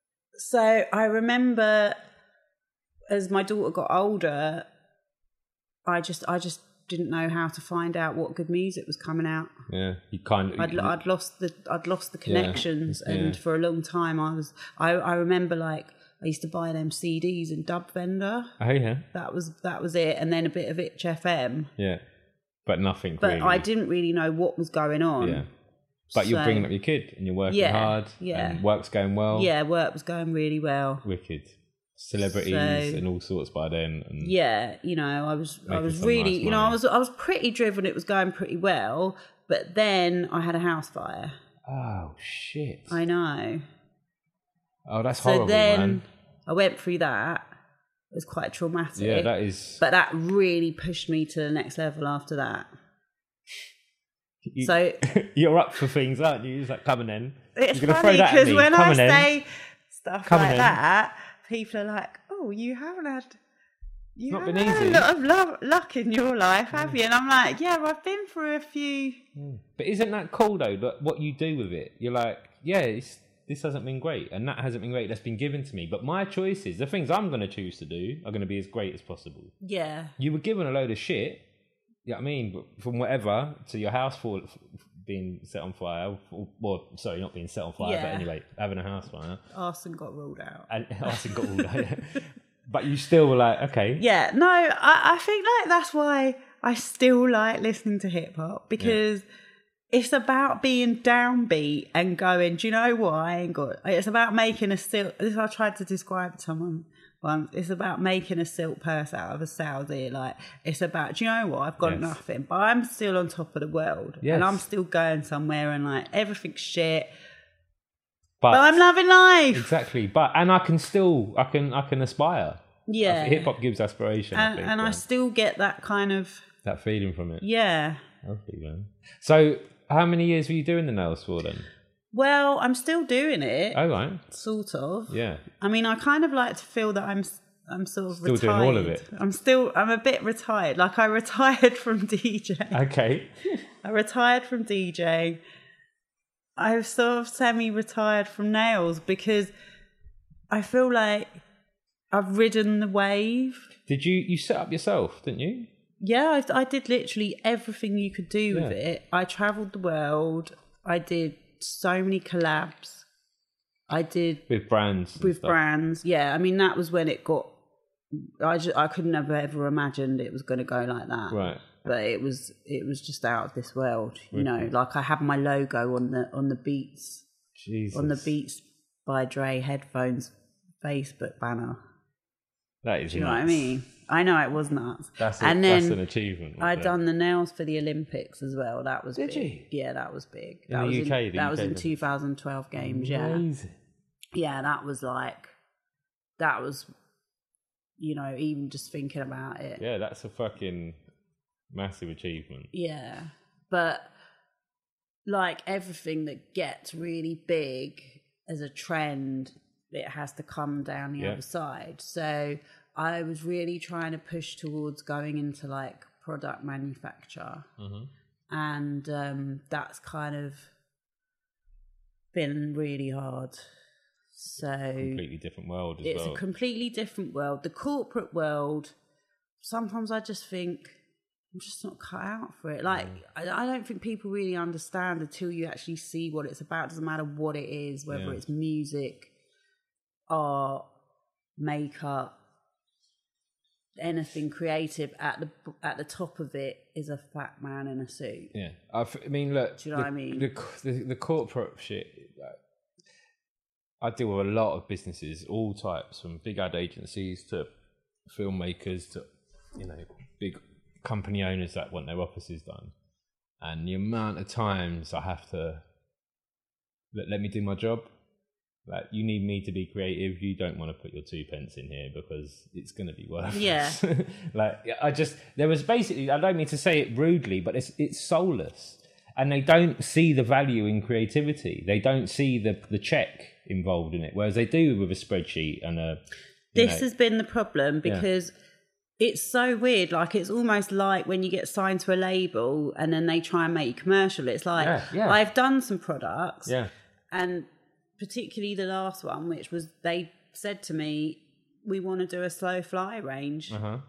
so I remember as my daughter got older, I just I just didn't know how to find out what good music was coming out. Yeah, you kind of. I'd, I'd lost the I'd lost the connections, yeah, and yeah. for a long time I was. I, I remember like I used to buy them C Ds in Dub Vendor. Oh yeah. That was that was it, and then a bit of Itch F M. Yeah, but nothing. But really. I didn't really know what was going on. Yeah. But you're So- bringing up your kid, and you're working Yeah, hard, yeah. and work's going well. Yeah, work was going really well. Wicked. Celebrities So- and all sorts by then. And Yeah, you know, I was I Making was some really, nice you know, I money. was I was pretty driven. It was going pretty well, but then I had a house fire. Oh shit! I know. Oh, that's So horrible, then man. I went through that. It was quite traumatic. Yeah, that is. But that really pushed me to the next level after that. You, So you're up for things, aren't you? It's like, come on then. it's You're gonna funny throw that at because me. when Come I on then. say stuff Come on like then. that, people are like, "Oh, you haven't had, you Not haven't been had easy. a lot of lo- luck in your life, have you?" And I'm like, "Yeah, I've been through a few." But isn't that cool though? That what you do with it, you're like, yeah, it's, this hasn't been great, and that hasn't been great. That's been given to me. But my choices, the things I'm going to choose to do, are going to be as great as possible. Yeah, You were given a load of shit. You know what I mean? But from whatever to your house fall, being set on fire, or, well, sorry, not being set on fire, Yeah. but anyway, having a house fire, arson got ruled out. and arson got all that. But you still were like, okay, Yeah, no, I, I think like that's why I still like listening to hip hop because it's about being downbeat and going, do you know what? I ain't got. It's about making a silk. This I tried to describe to someone once. It's about making a silk purse out of a Saudi. Like it's about, do you know what? I've got Yes. nothing, but I'm still on top of the world, Yes. and I'm still going somewhere, and like everything's shit. but, But I'm loving life. exactly. But and I can still, I can, I can aspire. Yeah, Hip hop gives aspiration, I and, think, and I yeah. still get that kind of that feeling from it. yeah. Lovely, man. So, how many years were you doing the nails for then? Well, I'm still doing it, Oh, right. sort of. Yeah. I mean, I kind of like to feel that I'm I'm sort of Still retired. doing all of it? I'm still I'm a bit retired. Like I retired from DJing. Okay. I retired from DJing. I've sort of semi-retired from nails because I feel like I've ridden the wave. Did you you set up yourself, didn't you? Yeah, I, I did literally everything you could do with Yeah. it. I travelled the world. I did so many collabs. I did With brands. and with stuff. brands. Yeah, I mean that was when it got. I just I couldn't have ever imagined it was going to go like that. Right. But it was it was just out of this world. You know, like I had my logo on the on the Beats Jesus. on the Beats by Dre headphones Facebook banner. That is Do you know what I nuts. mean? I know it was nuts. That's, a, and that's then an achievement. right I'd there. done the nails for the Olympics as well. That was Did big. you? Yeah, that was big. In That the was U K, in, the that U was K in then? two thousand twelve games. Yeah, Amazing. yeah, that was like that was, you know, even just thinking about it. Yeah, that's a fucking massive achievement. Yeah, but like everything that gets really big as a trend, it has to come down the Yeah. other side. So I was really trying to push towards going into like product manufacture, Mhm. and um, that's kind of been really hard. So Completely different world as it's well. a completely different world. The corporate world, sometimes I just think I'm just not cut out for it. Like, I, I don't think people really understand until you actually see what it's about. It doesn't matter what it is, whether Yeah. it's music, art, makeup, anything creative. At the at the top of it is a fat man in a suit. Yeah, I, f- I mean, look. Do you know the, what I mean? The, the, the corporate shit. like, I deal with a lot of businesses, all types, from big ad agencies to filmmakers to, you know, big company owners that want their offices done. And the amount of times I have to let, let me do my job. Like, you need me to be creative. You don't want to put your two pence in here because it's going to be worthless. Yeah. Like, I just, there was basically, I don't mean to say it rudely, but it's it's soulless. And they don't see the value in creativity. They don't see the, the check involved in it, whereas they do with a spreadsheet and a... you This know, has been the problem because it's so weird. Like, it's almost like when you get signed to a label and then they try and make you commercial. It's like, Yeah, yeah. I've done some products, Yeah. and particularly the last one, which was they said to me, we want to do a slow fly range. Uh-huh.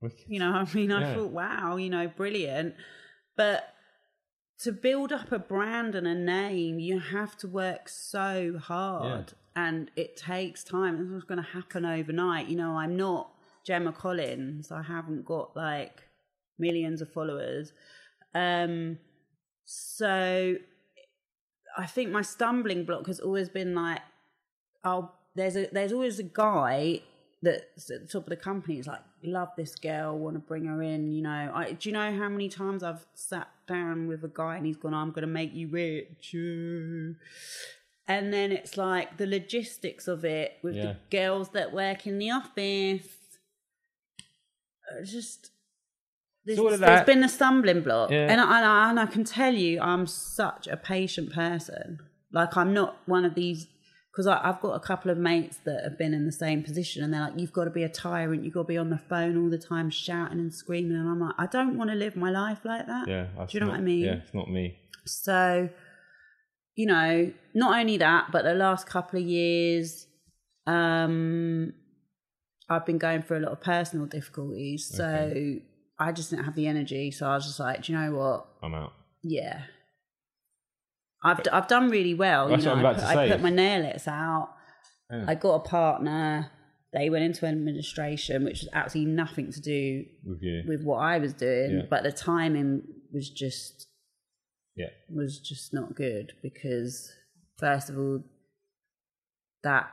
You know, I mean, I yeah. thought, wow, you know, brilliant. But to build up a brand and a name, you have to work so hard. Yeah. And it takes time. It's not going to happen overnight. You know, I'm not Gemma Collins. I haven't got like millions of followers. Um, so I think my stumbling block has always been like, oh, there's a there's always a guy that's at the top of the company. It's like, love this girl, want to bring her in. You know, I, do you know how many times I've sat down with a guy and he's gone, I'm going to make you rich. And then it's like the logistics of it with yeah. the girls that work in the office. It's just, there's, so there's been a stumbling block. Yeah. And, I, and, I, and I can tell you, I'm such a patient person. Like, I'm not one of these, because I've got a couple of mates that have been in the same position and they're like, you've got to be a tyrant, you've got to be on the phone all the time shouting and screaming. And I'm like, I don't want to live my life like that. Yeah, do you know not, what I mean? Yeah, it's not me. So, you know, not only that, but the last couple of years, um, I've been going through a lot of personal difficulties. So okay. I just didn't have the energy. So I was just like, do you know what? I'm out. Yeah. I've I've done really well. That's you know, what I'm about I, put, to say. I put my naillets out. Yeah. I got a partner. They went into administration, which was absolutely nothing to do with, you. with what I was doing. Yeah. But the timing was just yeah was just not good because, first of all, that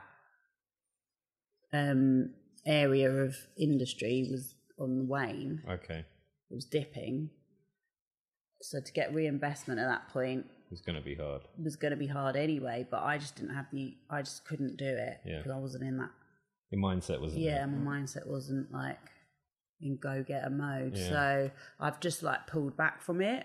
um, area of industry was on the wane. Okay, it was dipping. So to get reinvestment at that point, it's going to be hard. It was going to be hard anyway, but I just didn't have the, I just couldn't do it because yeah. I wasn't in that. Your mindset wasn't Yeah, there. my mindset wasn't like in go-getter mode. Yeah. So I've just like pulled back from it.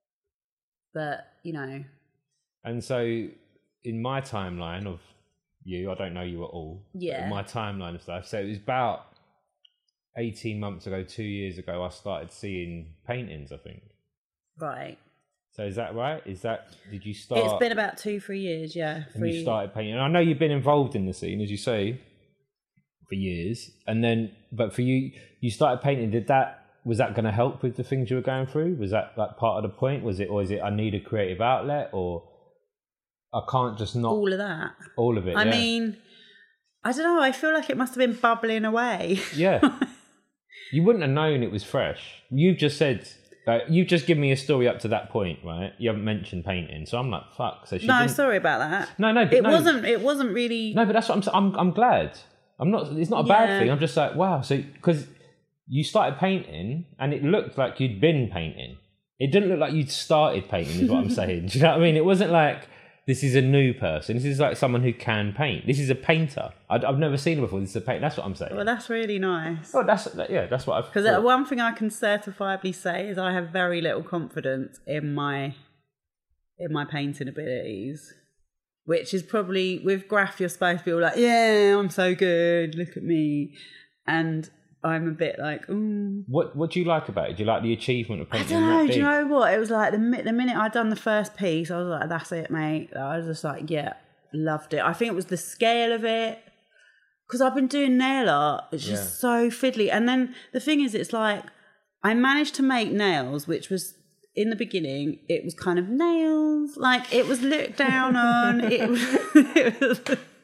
But, you know. And so in my timeline of you, I don't know you at all. Yeah. In my timeline of stuff. So it was about eighteen months ago, two years ago, I started seeing paintings, I think. Right. So is that right? Is that, did you start? It's been about two, three years, yeah. And you started painting. And I know you've been involved in the scene, as you say, for years. And then, but for you, you started painting. Did that, was that going to help with the things you were going through? Was that like part of the point? Was it, or is it, I need a creative outlet, or I can't just not. All of that. All of it, I yeah. mean, I don't know. I feel like it must have been bubbling away. Yeah. You wouldn't have known it was fresh. You've just said, like, you've just given me a story up to that point, right? You haven't mentioned painting, so I'm like, fuck. So she no, didn't... sorry about that. No, no, but it no. wasn't. It wasn't really. No, but that's what I'm. I'm. I'm glad. I'm not. It's not a yeah. bad thing. I'm just like, wow. So because you started painting, and it looked like you'd been painting. It didn't look like you'd started painting. Is what I'm saying. Do you know what I mean? It wasn't like this is a new person. This is like someone who can paint. This is a painter. I'd, I've never seen it before. This is a painter. That's what I'm saying. Well, that's really nice. Oh, that's yeah. That's what I've. Because one thing I can certifiably say is I have very little confidence in my in my painting abilities, which is probably with graph you're supposed to be all like, yeah, I'm so good. Look at me, and I'm a bit like, ooh. What What do you like about it? Do you like the achievement of painting? I don't know. Do you know what? It was like the the minute I'd done the first piece, I was like, that's it, mate. I was just like, yeah, loved it. I think it was the scale of it. Because I've been doing nail art, it's just yeah. so fiddly. And then the thing is, it's like, I managed to make nails, which was, in the beginning, it was kind of nails. Like, it was looked down on. it was... It was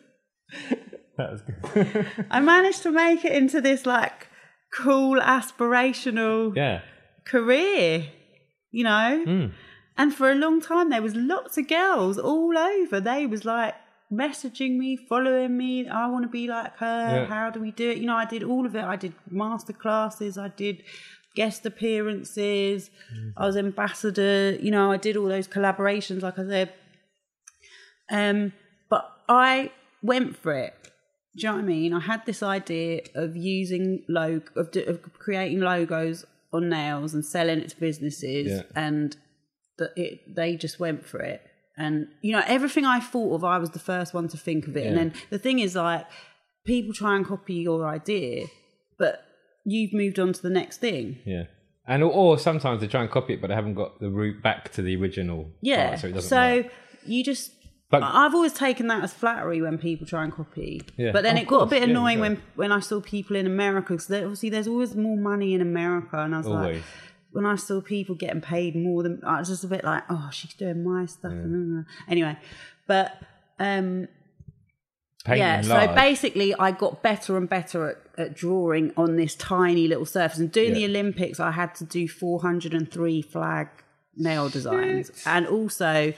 that was good. I managed to make it into this, like, cool, aspirational yeah. career, you know? Mm. And for a long time, there was lots of girls all over. They was like, messaging me, following me, I want to be like her, yeah. How do we do it? You know, I did all of it. I did master classes, I did guest appearances, mm-hmm. I was ambassador, you know, I did all those collaborations, like I said. Um, but I went for it. Do you know what I mean? I had this idea of using log of, of creating logos on nails and selling it to businesses, yeah. and that it they just went for it. And, you know, everything I thought of, I was the first one to think of it. Yeah. And then the thing is, like, people try and copy your idea, but you've moved on to the next thing. Yeah. And or sometimes they try and copy it, but they haven't got the route back to the original yeah. part, so it doesn't so work. You just But I've always taken that as flattery when people try and copy. Yeah. But then Of it got course, a bit yeah, annoying yeah. when, when I saw people in America, because obviously there's always more money in America. And I was Always. like, when I saw people getting paid more than, I was just a bit like, oh, she's doing my stuff. Mm. And, uh, anyway, but um, painting yeah, so large. basically I got better and better at, at drawing on this tiny little surface. And doing Yeah. the Olympics, I had to do four hundred three flag nail designs. And also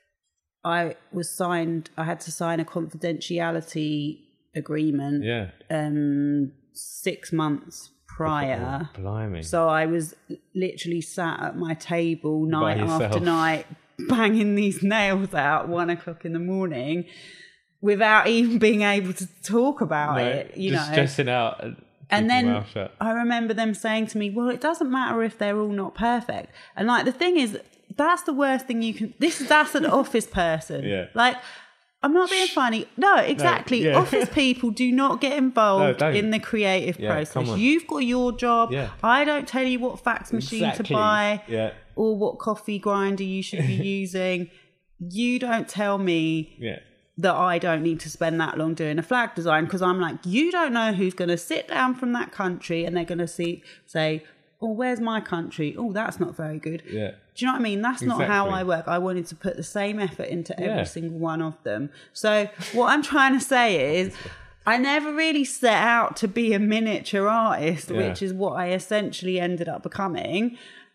I was signed, I had to sign a confidentiality agreement Yeah. um, six months prior. Oh, blimey. So I was literally sat at my table night yourself. after night, banging these nails out one o'clock in the morning without even being able to talk about No, it, you just know. stressing out. And, And keeping your then mouth shut. I remember them saying to me, well, it doesn't matter if they're all not perfect. And like, the thing is, that's the worst thing you can, this that's an office person. Yeah. Like, I'm not being funny. No, exactly. yeah. Office people do not get involved No, don't. in the creative Yeah, process. come on. You've got your job. Yeah. I don't tell you what fax machine Exactly. to buy Yeah. or what coffee grinder you should be using. You don't tell me Yeah. that I don't need to spend that long doing a flag design, because I'm like, you don't know who's going to sit down from that country and they're going to see say, oh, where's my country? Oh, that's not very good. Yeah. Do you know what I mean? That's not how Exactly. I work. I wanted to put the same effort into every Yeah. single one of them. So what I'm trying to say is, I never really set out to be a miniature artist, Yeah. which is what I essentially ended up becoming.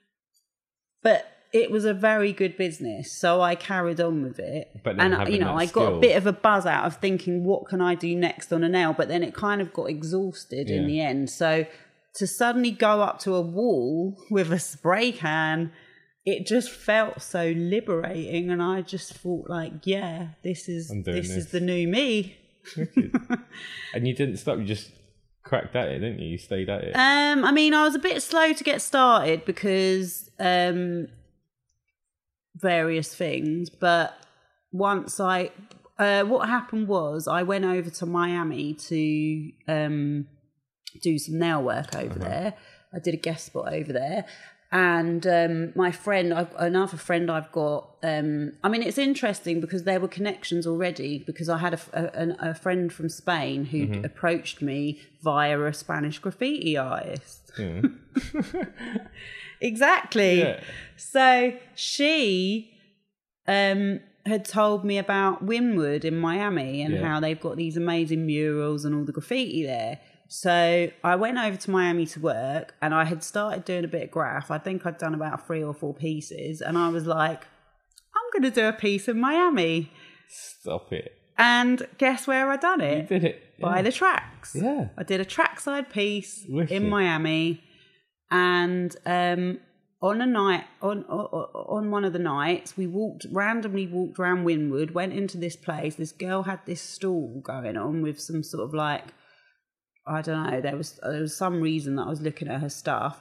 But it was a very good business, so I carried on with it. But then and having you know, that I got skill- a bit of a buzz out of thinking, what can I do next on a nail? But then it kind of got exhausted in Yeah. the end. So to suddenly go up to a wall with a spray can, it just felt so liberating, and I just thought, like, yeah, this is I'm doing this, this. is the new me. And you didn't stop. You just cracked at it, didn't you? You stayed at it. Um, I mean, I was a bit slow to get started because um, various things, but once I, uh, what happened was I went over to Miami to um, do some nail work over Uh-huh. there. I did a guest spot over there. And um, my friend, I've, another friend I've got, um, I mean, it's interesting because there were connections already, because I had a, a, a friend from Spain who Mm-hmm. approached me via a Spanish graffiti artist. Mm. Exactly. Yeah. So she um, had told me about Wynwood in Miami and Yeah. how they've got these amazing murals and all the graffiti there. So I went over to Miami to work, and I had started doing a bit of graph. I think I'd done about three or four pieces, and I was like, I'm going to do a piece in Miami. Stop it. And guess where I done You it? did it. By yeah. the tracks. Yeah. I did a trackside piece Wicked. in Miami, and um, on a night, on, on on one of the nights, we walked randomly walked around Wynwood, went into this place. This girl had this stall going on with some sort of like, I don't know, there was there was some reason that I was looking at her stuff.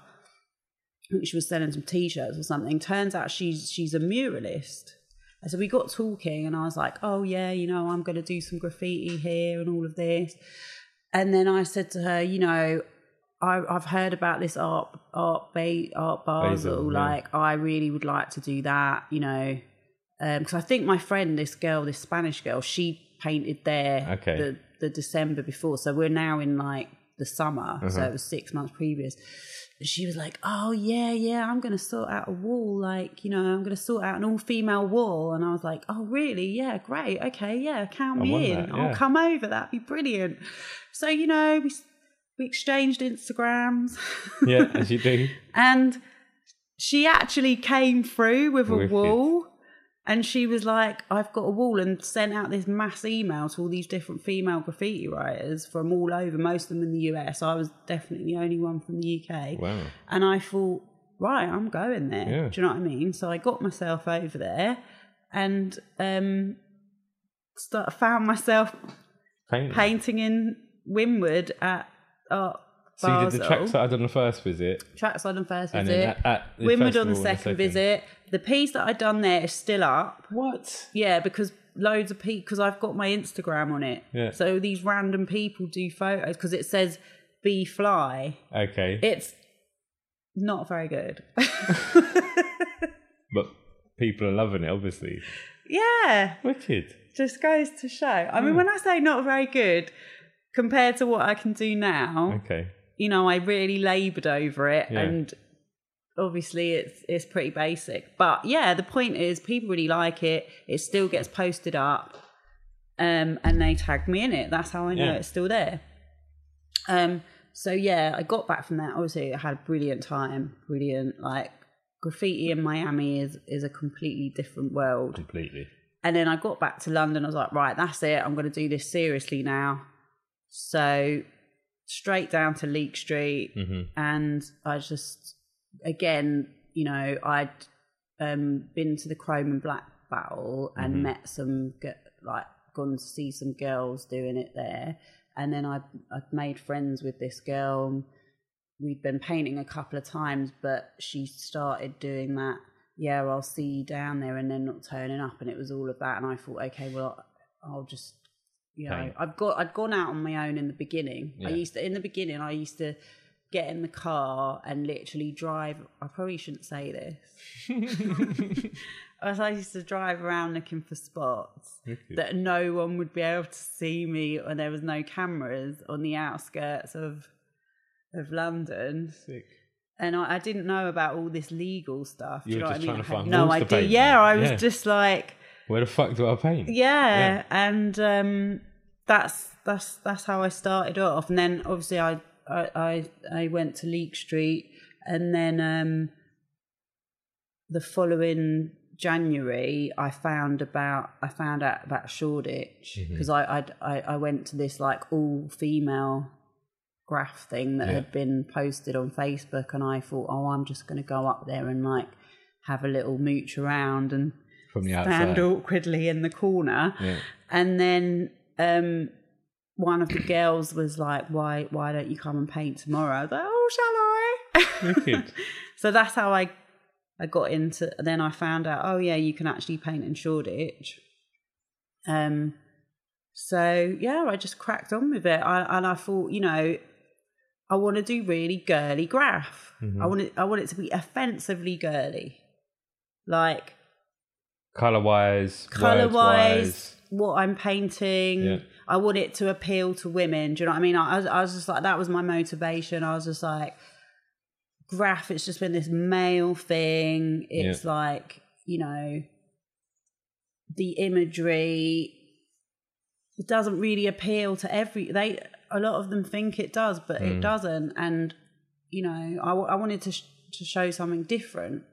I think she was selling some t-shirts or something. Turns out she's she's a muralist. And so we got talking, and I was like, oh yeah, you know, I'm going to do some graffiti here and all of this. And then I said to her, you know, I, I've heard about this art art ba- art Basel. Basel, yeah. Like, I really would like to do that, you know, because I think my friend, this girl, this Spanish girl, she painted there Okay. the, the December before. So we're now in like the summer. So Uh-huh. it was six months previous. And she was like, oh, yeah, yeah, I'm going to sort out a wall. Like, you know, I'm going to sort out an all-female wall. And I was like, oh, really? Yeah, great. Okay, yeah, count I me want in. that, I'll yeah. come over. That'd be brilliant. So, you know, we, we exchanged Instagrams. Yeah, as you do. And she actually came through with a Wicked. wall. And she was like, I've got a wall, and sent out this mass email to all these different female graffiti writers from all over, most of them in the U S. I was definitely the only one from the U K. Wow. And I thought, right, I'm going there. Yeah. Do you know what I mean? So I got myself over there and um, start, found myself Painting. painting in Wynwood at Art So you did the Basel. trackside on the first visit, Trackside on first and visit. then at, at the Wynwood on the festival second, visit. The piece that I'd done there is still up. What? Yeah, because loads of people, because I've got my Instagram on it. Yeah. So these random people do photos because it says "Be Fly." Okay. It's not very good. But people are loving it, obviously. Yeah. Wicked. just goes to show. I mean, mm. when I say not very good compared to what I can do now, okay, you know, I really laboured over it, yeah. and obviously it's it's pretty basic. But yeah, the point is, people really like it. It still gets posted up, um, and they tag me in it. That's how I know yeah. it's still there. Um. So yeah, I got back from that. Obviously, I had a brilliant time. Brilliant, like graffiti in Miami is is a completely different world. Completely. And then I got back to London. I was like, right, that's it. I'm going to do this seriously now. So straight down to Leek Street, mm-hmm. and I just, again, you know, I'd um, been to the Chrome and Black Battle and mm-hmm. met some, like, gone to see some girls doing it there. And then I I'd made friends with this girl. We'd been painting a couple of times, but she started doing that, yeah, I'll see you down there, and then not turning up. And it was all of that. And I thought, okay, well, I'll just, you know, Paint. I've got, I'd gone out on my own in the beginning. Yeah. I used to, in the beginning, I used to get in the car and literally drive. I probably shouldn't say this. I used to drive around looking for spots okay. that no one would be able to see me, and there was no cameras on the outskirts of of London. Sick. And I, I didn't know about all this legal stuff. You do you were know just what I mean? trying to find no walls idea. to paint. Yeah, I was yeah. just like, where the fuck do I paint? Yeah, yeah. and um, that's that's that's how I started off. And then obviously I I I, I went to Leek Street, and then um, the following January, I found about I found out about Shoreditch because mm-hmm. I, I I went to this like all female graph thing that yeah. had been posted on Facebook, and I thought, oh, I'm just going to go up there and like have a little mooch around and from the stand outside awkwardly in the corner. Yeah. And then um, one of the girls was like, why why don't you come and paint tomorrow? I was like, oh, shall I? Wicked. So that's how I. I got into, then I found out, oh yeah, you can actually paint in Shoreditch. Um, so yeah, I just cracked on with it. I, and I thought, you know, I want to do really girly graph. Mm-hmm. I want it, I want it to be offensively girly. Like, colour wise, colour wise, what I'm painting. Yeah. I want it to appeal to women. Do you know what I mean? I, I, was, I was just like, that was my motivation. I was just like, graph, it's just been this male thing. It's yeah. like, you know, the imagery, it doesn't really appeal to every, they, a lot of them think it does, but mm. it doesn't. And, you know, I, I wanted to, sh- to show something different.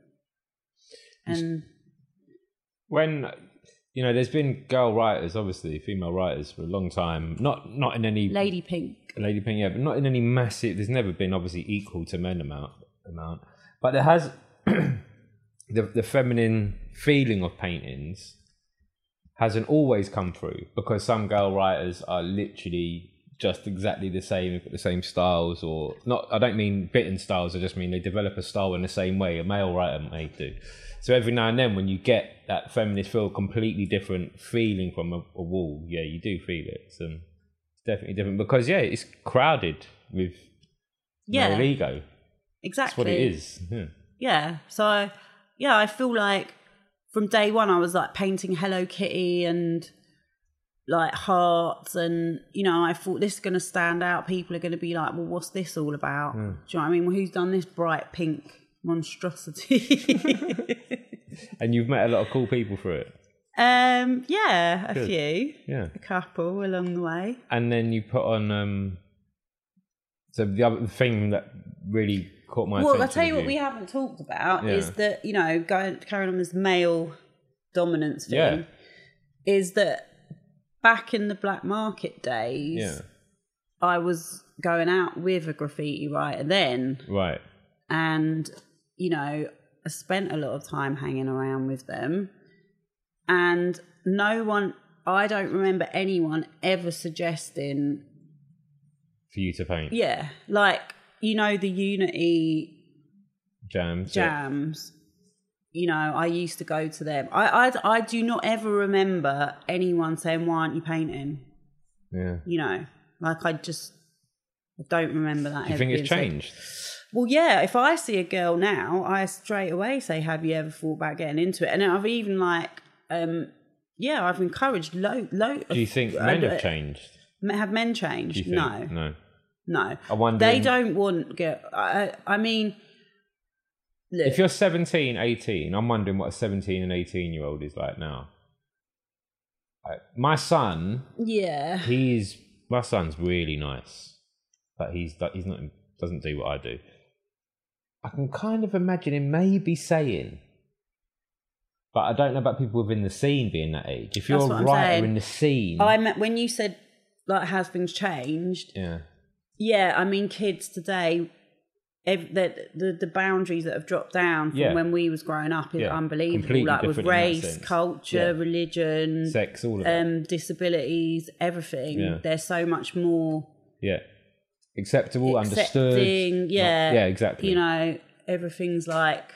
And when, you know, there's been girl writers, obviously, female writers for a long time, not, not in any... Lady Pink. Lady Pink, yeah, but not in any massive, there's never been obviously equal to men amount. amount but there has the the feminine feeling of paintings hasn't always come through, because some girl writers are literally just exactly the same, they've got the same styles, or not, I don't mean bitten styles, I just mean they develop a style in the same way a male writer may do. So every now and then when you get that feminist feel, completely different feeling from a, a wall, yeah, you do feel it. So it's definitely different, because yeah, it's crowded with yeah. male ego. Exactly. That's what it is. Yeah. Yeah. So, I, yeah, I feel like from day one I was like painting Hello Kitty and like hearts, and, you know, I thought this is going to stand out. People are going to be like, well, what's this all about? Mm. Do you know what I mean? Well, who's done this bright pink monstrosity? And you've met a lot of cool people through it? Um, yeah, a Good. few. Yeah. A couple along the way. And then you put on... Um, so the other thing that really caught my well, attention... Well, I'll tell you what you. we haven't talked about yeah. is that, you know, going carrying on this male dominance thing, yeah. is that back in the black market days, yeah. I was going out with a graffiti writer then. Right. And, you know, I spent a lot of time hanging around with them. And no one, I don't remember anyone ever suggesting... For you to paint? Yeah. Like, you know, the Unity... Jams. Jams. Yeah. You know, I used to go to them. I, I, I do not ever remember anyone saying, why aren't you painting? Yeah. You know, like I just I don't remember that. Do you think it's changed? Said. Well, yeah, if I see a girl now, I straight away say, have you ever thought about getting into it? And I've even like, um, yeah, I've encouraged low, low. Do you think uh, men have changed? Have men changed? No, no, no. I wonder. They don't want. Get. I, I mean, look, if you're seventeen, eighteen, I'm wondering what a seventeen and eighteen year old is like now. My son, yeah, he's my son's really nice, but he's he's not doesn't do what I do. I can kind of imagine him maybe saying, but I don't know about people within the scene being that age. If you're a writer in the scene, I meant when you said like has things changed? Yeah, yeah. I mean, kids today. If the, the the boundaries that have dropped down from yeah. when we was growing up is yeah. unbelievable. Completely like with race, culture, yeah. religion, sex, all of that. Um, disabilities, everything. Yeah. There's so much more. Yeah, acceptable, understood. Yeah, not, yeah, exactly. You know, everything's like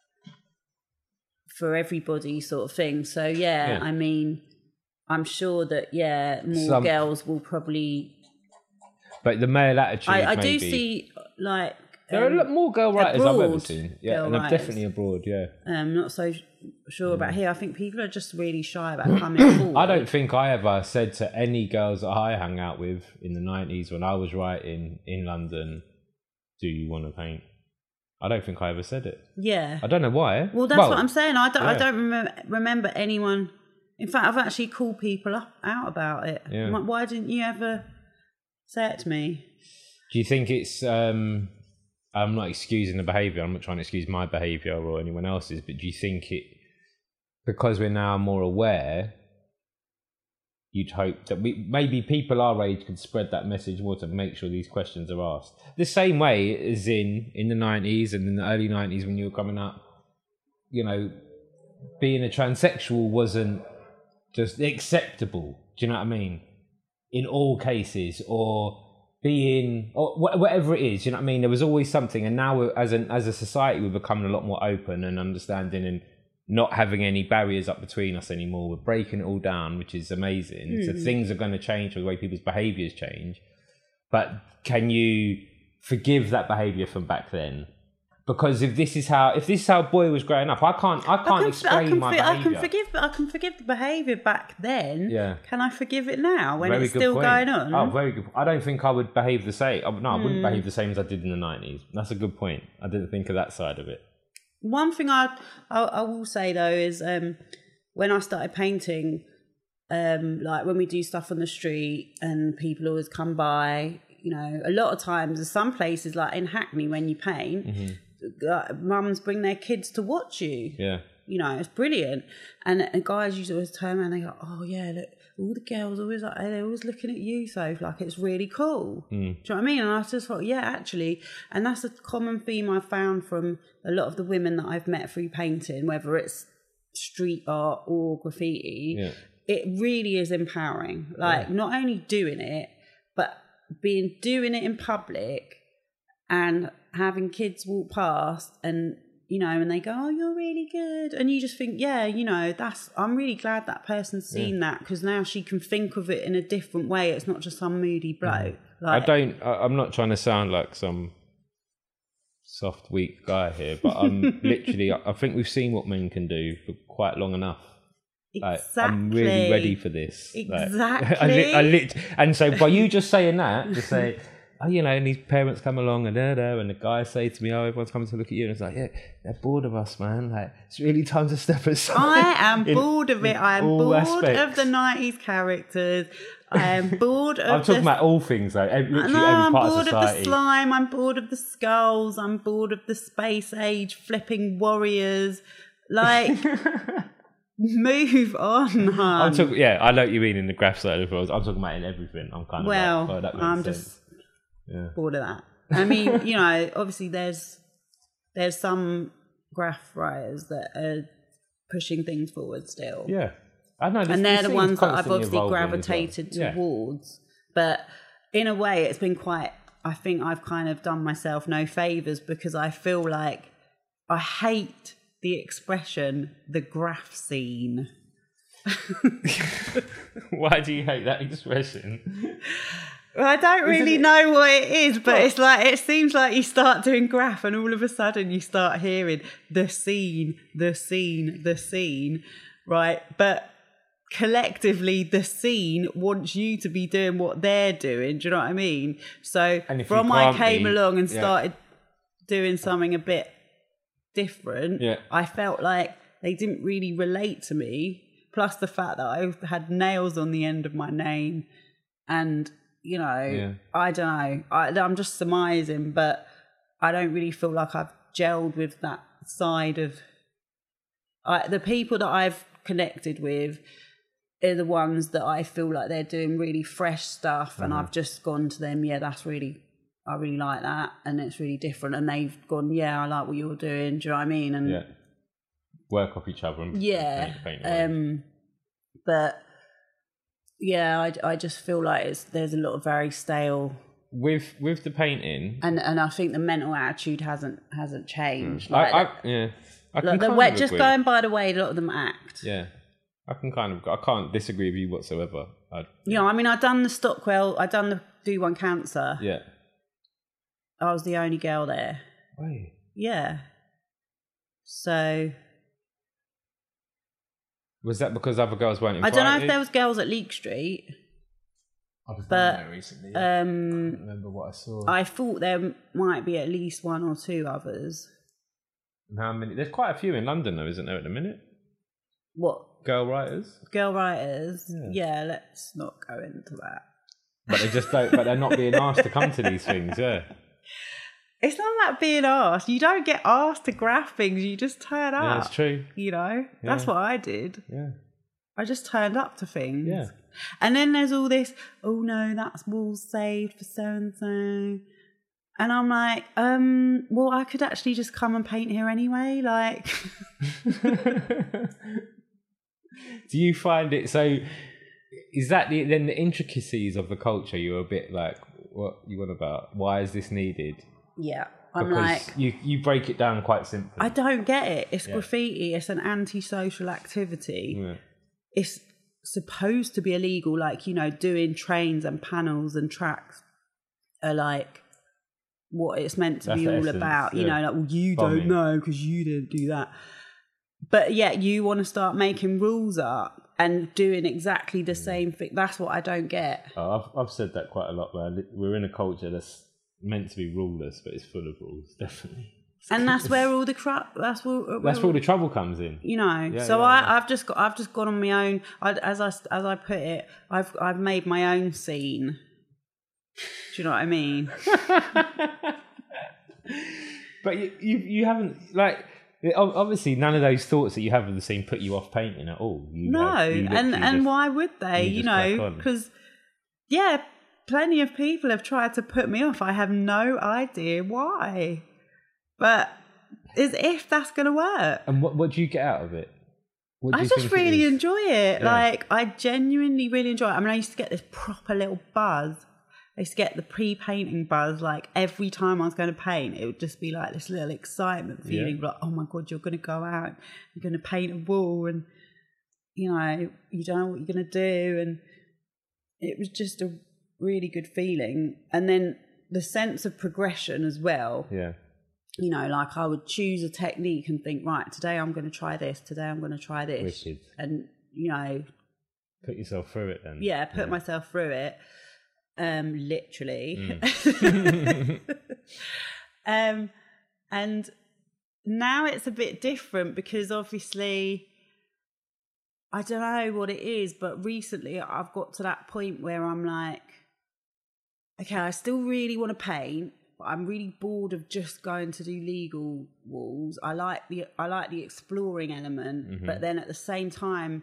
for everybody, sort of thing. So yeah, yeah. I mean, I'm sure that yeah, more Some, girls will probably. But the male attitude. I, I maybe. do see like. There are a lot more girl writers abroad, I've ever seen. Yeah, and I'm definitely abroad, yeah. I'm um, not so sure mm. about here. I think people are just really shy about coming forward. I don't think I ever said to any girls that I hung out with in the nineties when I was writing in London, do you want to paint? I don't think I ever said it. Yeah. I don't know why. Well, that's well, what I'm saying. I don't, yeah. I don't remember, remember anyone... In fact, I've actually called people up out about it. Yeah. Like, why didn't you ever say it to me? Do you think it's... Um, I'm not excusing the behaviour. I'm not trying to excuse my behaviour or anyone else's, but do you think it, because we're now more aware, you'd hope that we maybe people our age could spread that message more to make sure these questions are asked? The same way as in in the nineties and in the early nineties when you were coming up, you know, being a transsexual wasn't just acceptable. Do you know what I mean? In all cases, or being, or whatever it is, you know what I mean? There was always something, and now as an as a society, we're becoming a lot more open and understanding, and not having any barriers up between us anymore. We're breaking it all down, which is amazing. Mm. So things are going to change the way people's behaviours change. But can you forgive that behaviour from back then? Because if this is how if this is how boy was growing up, I can't I can't I can, explain I can my behaviour. I can forgive I can forgive the behaviour back then. Yeah. Can I forgive it now when very it's still point. going on? Oh, very good. I don't think I would behave the same. No, I wouldn't mm. behave the same as I did in the nineties. That's a good point. I didn't think of that side of it. One thing I I, I will say though is um, when I started painting, um, like when we do stuff on the street and people always come by, you know, a lot of times there's some places like in Hackney when you paint. Mm-hmm. Uh, mums bring their kids to watch you. Yeah. You know, it's brilliant. And, and guys used to always turn around and they go, oh, yeah, look, all the girls always like, they're always looking at you, so like it's really cool. Mm. Do you know what I mean? And I just thought, yeah, actually. And that's a common theme I've found from a lot of the women that I've met through painting, whether it's street art or graffiti. Yeah. It really is empowering. Like, yeah. not only doing it, but being doing it in public and having kids walk past and, you know, and they go, oh, you're really good. And you just think, yeah, you know, that's, I'm really glad that person's seen yeah. that, because now she can think of it in a different way. It's not just some moody bloke. Mm-hmm. Like, I don't, I, I'm not trying to sound like some soft, weak guy here, but I'm literally, I think we've seen what men can do for quite long enough. Like, exactly. I'm really ready for this. Exactly. Like, I lit, I lit, and so by you just saying that, just say, oh, you know, and these parents come along and da da, and the guys say to me, oh, everyone's coming to look at you, and it's like, yeah, they're bored of us, man. Like, it's really time to step aside. I am in, bored of it. I am bored aspects. of the nineties characters. I am bored of. I'm talking the, about all things, though. Literally no, every I'm part bored of society. of the slime. I'm bored of the skulls. I'm bored of the space age flipping warriors. Like. Move on, hun. I'm talking, yeah, I know what you mean in the graph side of the world. I'm talking about in everything. I'm kind of well, like, oh, that makes I'm sense. just yeah. bored of that. I mean, you know, obviously there's there's some graph writers that are pushing things forward still. Yeah, I know, and they're the ones that I've obviously gravitated well. yeah. towards. But in a way, it's been quite. I think I've kind of done myself no favors, because I feel like I hate the expression, the graph scene. Why do you hate that expression? Well, I don't really know what it is, but it's like, it seems like you start doing graph and all of a sudden you start hearing the scene, the scene, the scene, right? But collectively the scene wants you to be doing what they're doing. Do you know what I mean? So from I came be, along and yeah. started doing something a bit different, yeah. I felt like they didn't really relate to me. Plus the fact that I had nails on the end of my name, and you know, yeah. I don't know. I, I'm just surmising, but I don't really feel like I've gelled with that side of I, the people that I've connected with. Are the ones that I feel like they're doing really fresh stuff, and uh-huh. I've just gone to them. Yeah, that's really, I really like that, and it's really different. And they've gone, yeah, I like what you're doing. Do you know what I mean? And yeah. work off each other. And yeah, paint, paint um, but yeah, I, I just feel like it's there's a lot of very stale with with the painting, and and I think the mental attitude hasn't hasn't changed. Mm. Like, I, I, yeah, I like the way, just going by the way a lot of them act. Yeah. I can kind of, I can't disagree with you whatsoever. I'd, you know, I mean, I'd done the Stockwell, I'd done the Do One Cancer. Yeah. I was the only girl there. Right. Yeah. So. Was that because other girls weren't invited? I don't know if there was girls at Leek Street. I was down there recently. Yeah. Um, I can't remember what I saw. I thought there might be at least one or two others. And how many? There's quite a few in London though, isn't there, at the minute? What? Girl writers? Girl writers. Yeah. yeah, let's not go into that. But they just don't, but they're not being asked to come to these things, yeah. It's not that being asked. You don't get asked to graph things, you just turn up. Yeah, that's true. You know? Yeah. That's what I did. Yeah. I just turned up to things. Yeah. And then there's all this, oh no, that's wall saved for so-and-so. And I'm like, um, well, I could actually just come and paint here anyway. Like... Do you find it so? Is that the, then the intricacies of the culture? You're a bit like, what you want about? Why is this needed? Yeah, I'm because like, you you break it down quite simply. I don't get it. It's yeah. graffiti. It's an antisocial activity. Yeah. It's supposed to be illegal. Like, you know, doing trains and panels and tracks are like what it's meant to That's be all essence, about. yeah. You know, like, well, you Bombing. don't know because you didn't do that. But yet you want to start making rules up and doing exactly the same thing. That's what I don't get. Oh, I've I've said that quite a lot, man. We're in a culture that's meant to be ruleless, but it's full of rules, definitely. And that's where all the crap. That's where, where that's where all the trouble comes in. You know. Yeah, so yeah, I, yeah. I've just got. I've just gone on my own. I, as I as I put it, I've I've made my own scene. Do you know what I mean? But you, you you haven't like. Obviously, none of those thoughts that you have of the scene put you off painting at all. You no, have, you and and just, why would they? You, you know, because yeah, plenty of people have tried to put me off. I have no idea why, but as if that's going to work. And what what do you get out of it? What do I you just think really it enjoy it. Yeah. Like I genuinely really enjoy it. I mean, I used to get this proper little buzz. I used to get the pre-painting buzz, like every time I was going to paint, it would just be like this little excitement feeling, yeah. like, oh my God, you're going to go out, you're going to paint a wall and, you know, you don't know what you're going to do. And it was just a really good feeling. And then the sense of progression as well. Yeah. You know, like I would choose a technique and think, right, today I'm going to try this, today I'm going to try this. Wicked. And, you know. Put yourself through it then. Yeah, put yeah. myself through it. Um, literally. Mm. um, and now it's a bit different because obviously, I don't know what it is, but recently I've got to that point where I'm like, okay, I still really want to paint, but I'm really bored of just going to do legal walls. I like the I like the exploring element, mm-hmm. but then at the same time,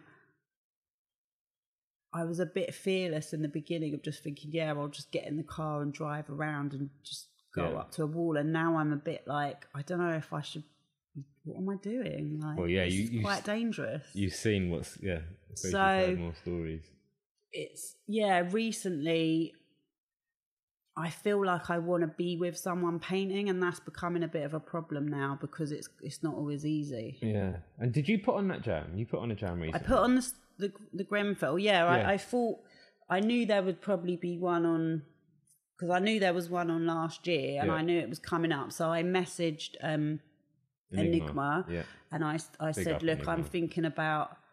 I was a bit fearless in the beginning of just thinking, yeah, I'll just get in the car and drive around and just go yeah. up to a wall. And now I'm a bit like, I don't know if I should, what am I doing? Like, well, yeah, this you, is you, quite dangerous. You've seen what's, yeah, so you've heard more stories. It's, yeah, recently I feel like I want to be with someone painting, and that's becoming a bit of a problem now because it's it's not always easy. Yeah. And did you put on that jam? You put on a jam recently? I put on the the, the Grenfell, yeah, yeah. I, I thought, I knew there would probably be one on, because I knew there was one on last year and yeah. I knew it was coming up. So I messaged um, Enigma, Enigma yeah. and I, I said, look, Enigma. I'm thinking about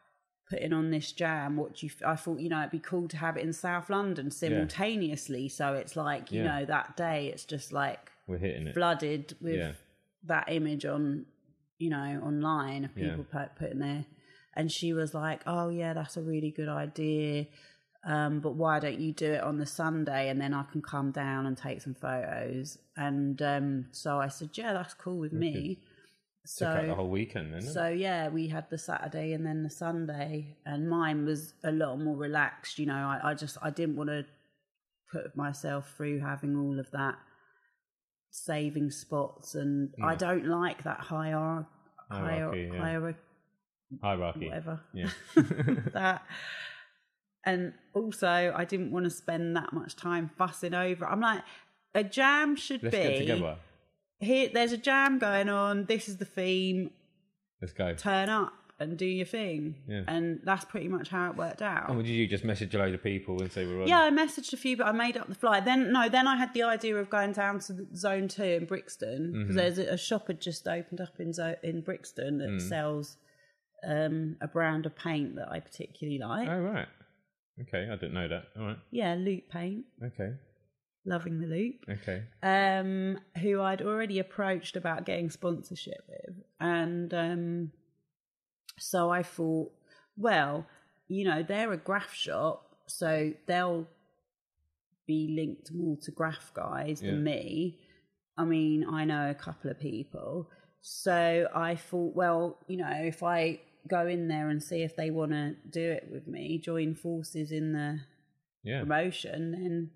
putting on this jam. What do you? I thought, you know, it'd be cool to have it in South London simultaneously. Yeah. So it's like, you yeah. know, that day it's just like we're hitting it, flooded with yeah. that image on, you know, online of people yeah. put, putting there. And she was like, "Oh yeah, that's a really good idea. Um, but why don't you do it on the Sunday and then I can come down and take some photos?" And um, so I said, "Yeah, that's cool with me." Okay. So took out the whole weekend then. So yeah, we had the Saturday and then the Sunday, and mine was a lot more relaxed. You know, I, I just I didn't want to put myself through having all of that saving spots, and no. I don't like that hierarchy, hierarchy, yeah. hierarchy, hierarchy, whatever. Yeah, that. And also, I didn't want to spend that much time fussing over. I'm like, a jam should Let's be. get together. Here, there's a jam going on. This is the theme. Let's go. Turn up and do your thing. Yeah. And that's pretty much how it worked out. And did you just message a load of people and say we're on? Yeah, I messaged a few, but I made up the flight. Then no, then I had the idea of going down to Zone Two in Brixton, because mm-hmm. there's a, a shop had just opened up in Zo- in Brixton that mm. sells um, a brand of paint that I particularly like. Oh right. Okay, I didn't know that. All right. Yeah, Loop Paint. Okay. Loving the Loop. Okay. Um, who I'd already approached about getting sponsorship with. And um, so I thought, well, you know, they're a graph shop, so they'll be linked more to graph guys yeah. than me. I mean, I know a couple of people. So I thought, well, you know, if I go in there and see if they want to do it with me, join forces in the yeah. promotion, then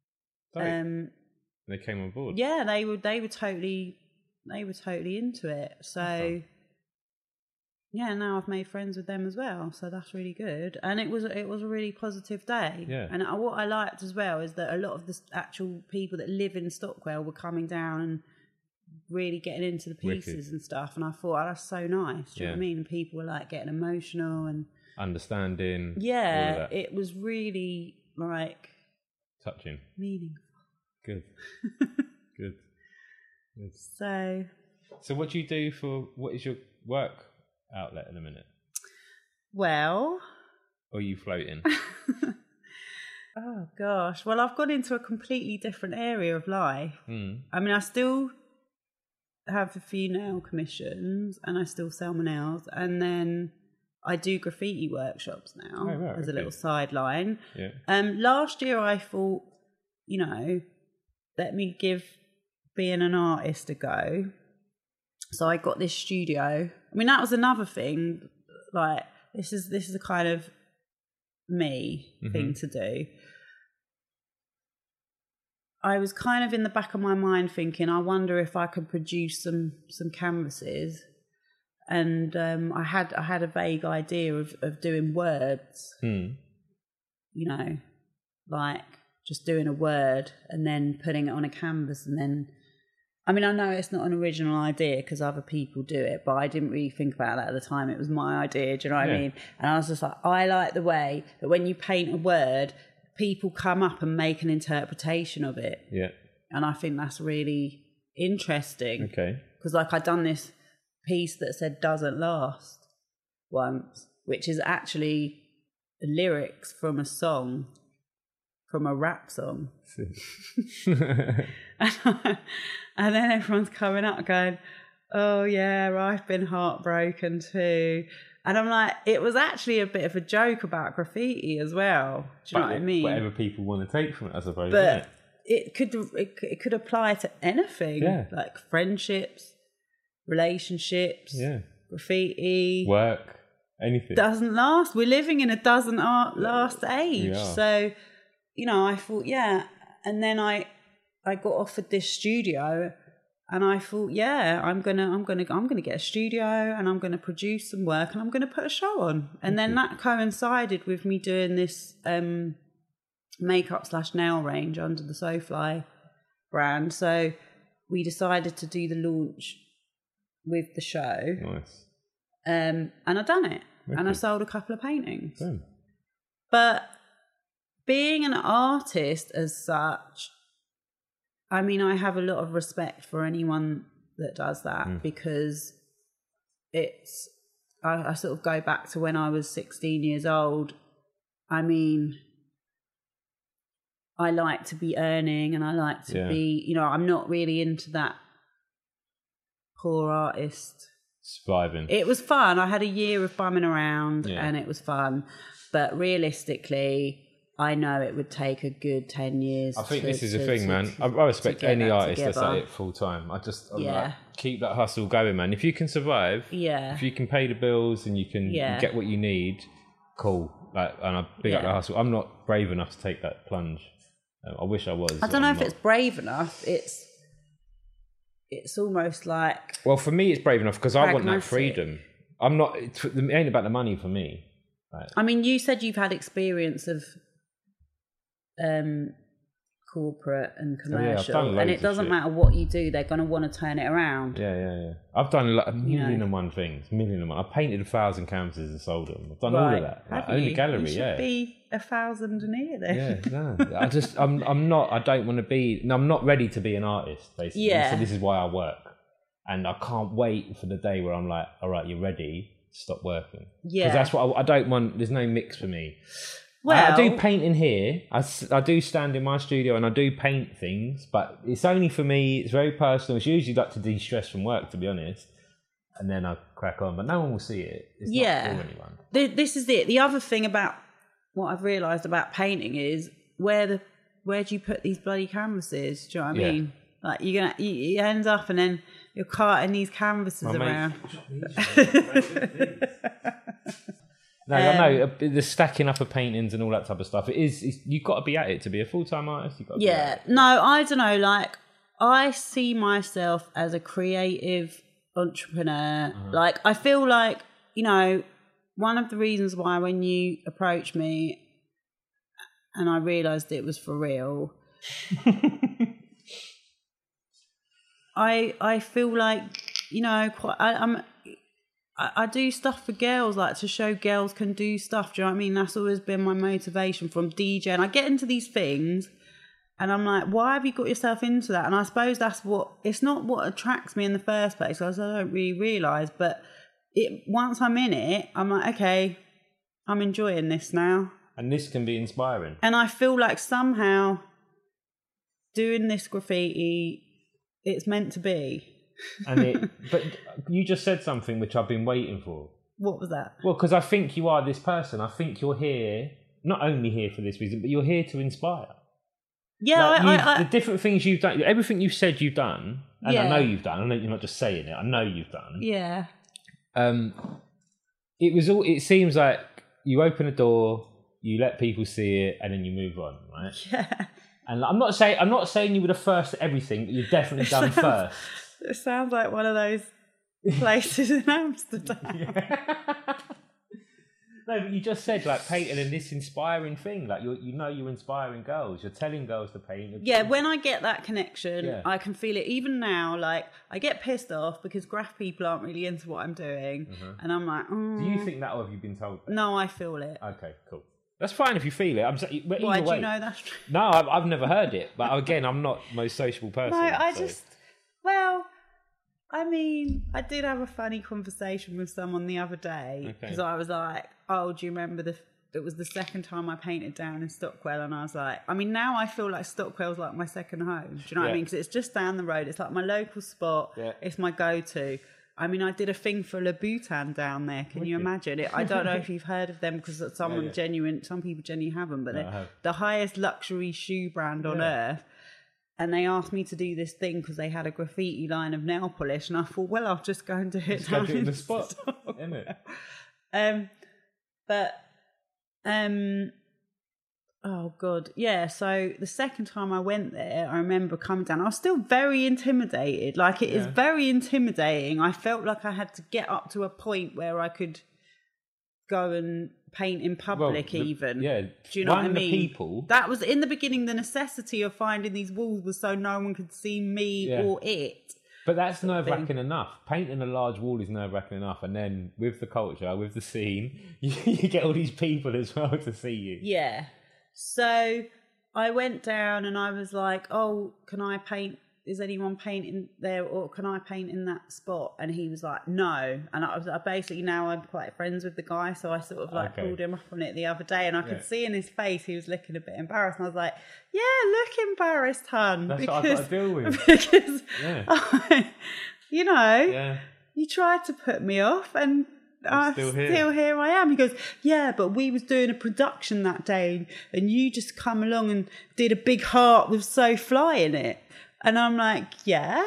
um they came on board. Yeah, they were they were totally they were totally into it. So oh. yeah, now I've made friends with them as well, so that's really good. And it was it was a really positive day. Yeah. And what I liked as well is that a lot of the actual people that live in Stockwell were coming down and really getting into the pieces Wicked. And stuff, and I thought, oh, that's so nice. Do you yeah. know what I mean? And people were like getting emotional and understanding. Yeah, all of that. It was really like touching, meaningful. Good, good, good. So, so what do you do for? What is your work outlet in a minute? Well, or are you floating? Oh gosh, well, I've gone into a completely different area of life. Mm. I mean, I still have a few nail commissions and I still sell my nails, and then I do graffiti workshops now oh, right, as a okay. little sideline. Yeah. Um, last year I thought, you know, let me give being an artist a go. So I got this studio. I mean, that was another thing. Like, this is this is a kind of me mm-hmm. thing to do. I was kind of in the back of my mind thinking, I wonder if I could produce some some canvases, and um, I had I had a vague idea of, of doing words, hmm. you know, like just doing a word and then putting it on a canvas, and then, I mean, I know it's not an original idea because other people do it, but I didn't really think about that at the time. It was my idea, do you know what yeah. I mean? And I was just like, I like the way that when you paint a word, people come up and make an interpretation of it. Yeah. And I think that's really interesting. Okay. Because like I'd done this piece that said "doesn't last" once, which is actually lyrics from a song, from a rap song. and, I, and then everyone's coming up going, oh yeah, I've been heartbroken too. And I'm like, it was actually a bit of a joke about graffiti as well. Do you but know what I mean? Whatever people want to take from it, I suppose. But isn't it? It could it, it could apply to anything, yeah. like friendships, relationships, yeah. graffiti, work, anything. Doesn't last. We're living in a doesn't last age. So, you know, I thought, yeah. And then I I got offered this studio. And I thought, yeah, I'm gonna, I'm gonna, I'm gonna get a studio, and I'm gonna produce some work, and I'm gonna put a show on. And then that coincided with me doing this um, makeup slash nail range under the SoFly brand. So we decided to do the launch with the show. Nice. Um, and I done it, okay. and I sold a couple of paintings. Damn. But being an artist as such, I mean, I have a lot of respect for anyone that does that mm. because it's I, I sort of go back to when I was sixteen years old. I mean, I like to be earning and I like to yeah. be, you know, I'm not really into that poor artist. Surviving. It was fun. I had a year of bumming around yeah. and it was fun. But realistically, I know it would take a good ten years. I think to, this is to, the thing, to, man. to, I, I respect any artist together. that's at it full time. I just I'm yeah. like, keep that hustle going, man. If you can survive, yeah. if you can pay the bills and you can yeah. get what you need, cool. Like, and I big yeah. up the hustle. I'm not brave enough to take that plunge. Um, I wish I was. I don't know I'm if not. It's brave enough. It's it's almost like. Well, for me, it's brave enough because I want that freedom. I'm not. It ain't about the money for me. Right. I mean, you said you've had experience of um, corporate and commercial, oh, yeah, and it doesn't shit. matter what you do; they're going to want to turn it around. Yeah, yeah, yeah. I've done like a million you know. and one things, million and one. I've painted a thousand canvases and sold them. I've done right. all of that. Like, only gallery, you should yeah. Be a thousand a year then. Yeah, no. I just, I'm, I'm not. I don't want to be. No, I'm not ready to be an artist. Basically, yeah. So this is why I work, and I can't wait for the day where I'm like, all right, you're ready. Stop working. Yeah, because that's what I, I don't want. There's no mix for me. Well, I, I do painting here. I, I do stand in my studio and I do paint things, but it's only for me. It's very personal. It's usually like to de-stress from work, to be honest, and then I crack on. But no one will see it. It's yeah. not for anyone. The, this is it. The other thing about what I've realised about painting is where the where do you put these bloody canvases? Do you know what I yeah. mean? Like you're gonna, you, you end up and then you're carting these canvases my around. No, um, I know the stacking up of paintings and all that type of stuff. It is it's, you've got to be at it to be a full time artist. You've got to yeah, be at it. no, I don't know. Like I see myself as a creative entrepreneur. Uh-huh. Like I feel like you know one of the reasons why when you approached me and I realised it was for real. I I feel like you know quite I, I'm. I do stuff for girls, like to show girls can do stuff. Do you know what I mean? That's always been my motivation from DJing. I get into these things and I'm like, why have you got yourself into that? And I suppose that's what, it's not what attracts me in the first place, because I don't really realise. But it once I'm in it, I'm like, okay, I'm enjoying this now. And this can be inspiring. And I feel like somehow doing this graffiti, it's meant to be. And it, but you just said something which I've been waiting for. What was that? Well, because I think you are this person. I think you're here, not only here for this reason, but you're here to inspire. Yeah, like I, I, I, the different things you've done, everything you've said you've done, and yeah. I know you've done. I know you're not just saying it. I know you've done. Yeah. Um, it was all. It seems like you open a door, you let people see it, and then you move on, right? Yeah. And I'm not saying I'm not saying you were the first at everything, but you've definitely done first. It sounds like one of those places in Amsterdam. Yeah. No, but you just said like painting and this inspiring thing. Like you, you know, you're inspiring girls. You're telling girls to paint. Yeah, when I get that connection, yeah. I can feel it. Even now, like I get pissed off because graph people aren't really into what I'm doing, mm-hmm. and I'm like, mm. Do you think that, or have you been told that? No, I feel it. Okay, cool. That's fine if you feel it. I'm saying. Why do way. you know that's true? No, I've, I've never heard it. But again, I'm not the most sociable person. No, I so. just. Well, I mean, I did have a funny conversation with someone the other day because okay. I was like, oh, do you remember the... It was the second time I painted down in Stockwell, and I was like, I mean, now I feel like Stockwell's like my second home. Do you know what yeah. I mean? Because it's just down the road. It's like my local spot. Yeah. It's my go-to. I mean, I did a thing for Le Boutin down there. Can Would you imagine it? I don't know if you've heard of them because someone yeah, yeah. genuine, some people genuinely haven't, but no, they're the highest luxury shoe brand on yeah. earth. And they asked me to do this thing because they had a graffiti line of nail polish, and I thought, well, I'll just go and do it just down go do it in in the spot, isn't it? Um, but um, oh god, yeah. So the second time I went there, I remember coming down. I was still very intimidated. Like it yeah. is very intimidating. I felt like I had to get up to a point where I could go and paint in public, well, the, even. Yeah. Do you know One what I mean? The people. That was in the beginning. The necessity of finding these walls was so no one could see me yeah. or it. But that's nerve-wracking enough. Painting a large wall is nerve-wracking enough, and then with the culture, with the scene, you, you get all these people as well to see you. Yeah. So I went down and I was like, "Oh, can I paint is anyone painting there, or can I paint in that spot? And he was like, no. And I was I basically, now I'm quite friends with the guy, so I sort of like okay. pulled him up on it the other day, and I could yeah. see in his face he was looking a bit embarrassed, and I was like, yeah, look embarrassed, hun. That's because, what I've got to deal with. Because, yeah. I, you know, yeah. you tried to put me off, and I'm still here. still here I am. He goes, yeah, but we was doing a production that day, and you just come along and did a big heart with So Fly in it. And I'm like, yeah.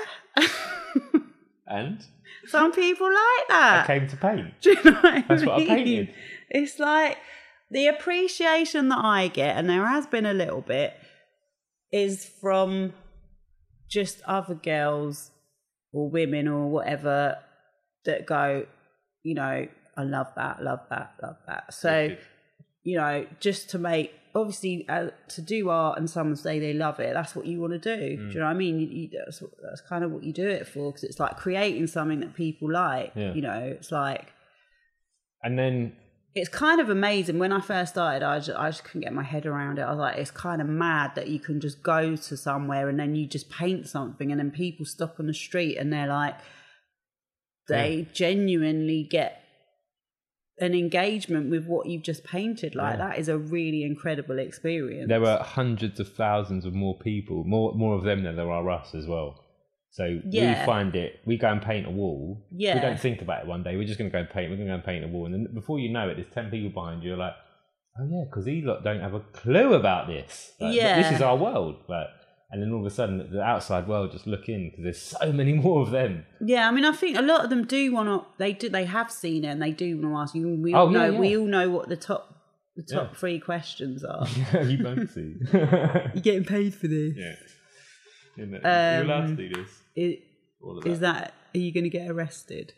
And? Some people like that. I came to paint. Do you know what I That's mean? what I painted. It's like the appreciation that I get, and there has been a little bit, is from just other girls or women or whatever that go, you know, I love that, love that, love that. So, you know, just to make, obviously, uh, to do art and someone say they love it, that's what you want to do. Mm. Do you know what I mean? You, you, that's, that's kind of what you do it for, because it's like creating something that people like. Yeah. You know, it's like... And then... It's kind of amazing. When I first started, I just, I just couldn't get my head around it. I was like, it's kind of mad that you can just go to somewhere and then you just paint something, and then people stop on the street and they're like... They yeah. genuinely get an engagement with what you've just painted. Like yeah. that is a really incredible experience. There were hundreds of thousands of more people, more more of them than there are us as well. So yeah. we find it, we go and paint a wall. Yeah. We don't think about it one day. We're just going to go and paint. We're going to go and paint a wall. And then before you know it, there's ten people behind you. You're like, oh yeah, because these lot don't have a clue about this. Like, yeah. This is our world. Like, and then all of a sudden, the outside world just look in, because there's so many more of them. Yeah, I mean, I think a lot of them do want to. They do. They have seen it, and they do want to ask you. We all oh, know. Yeah, yeah. We all know what the top, the top yeah. three questions are. You both see. You're getting paid for this. Yeah. Um, You're allowed to do this. It, all of that. Is that? Are you going to get arrested?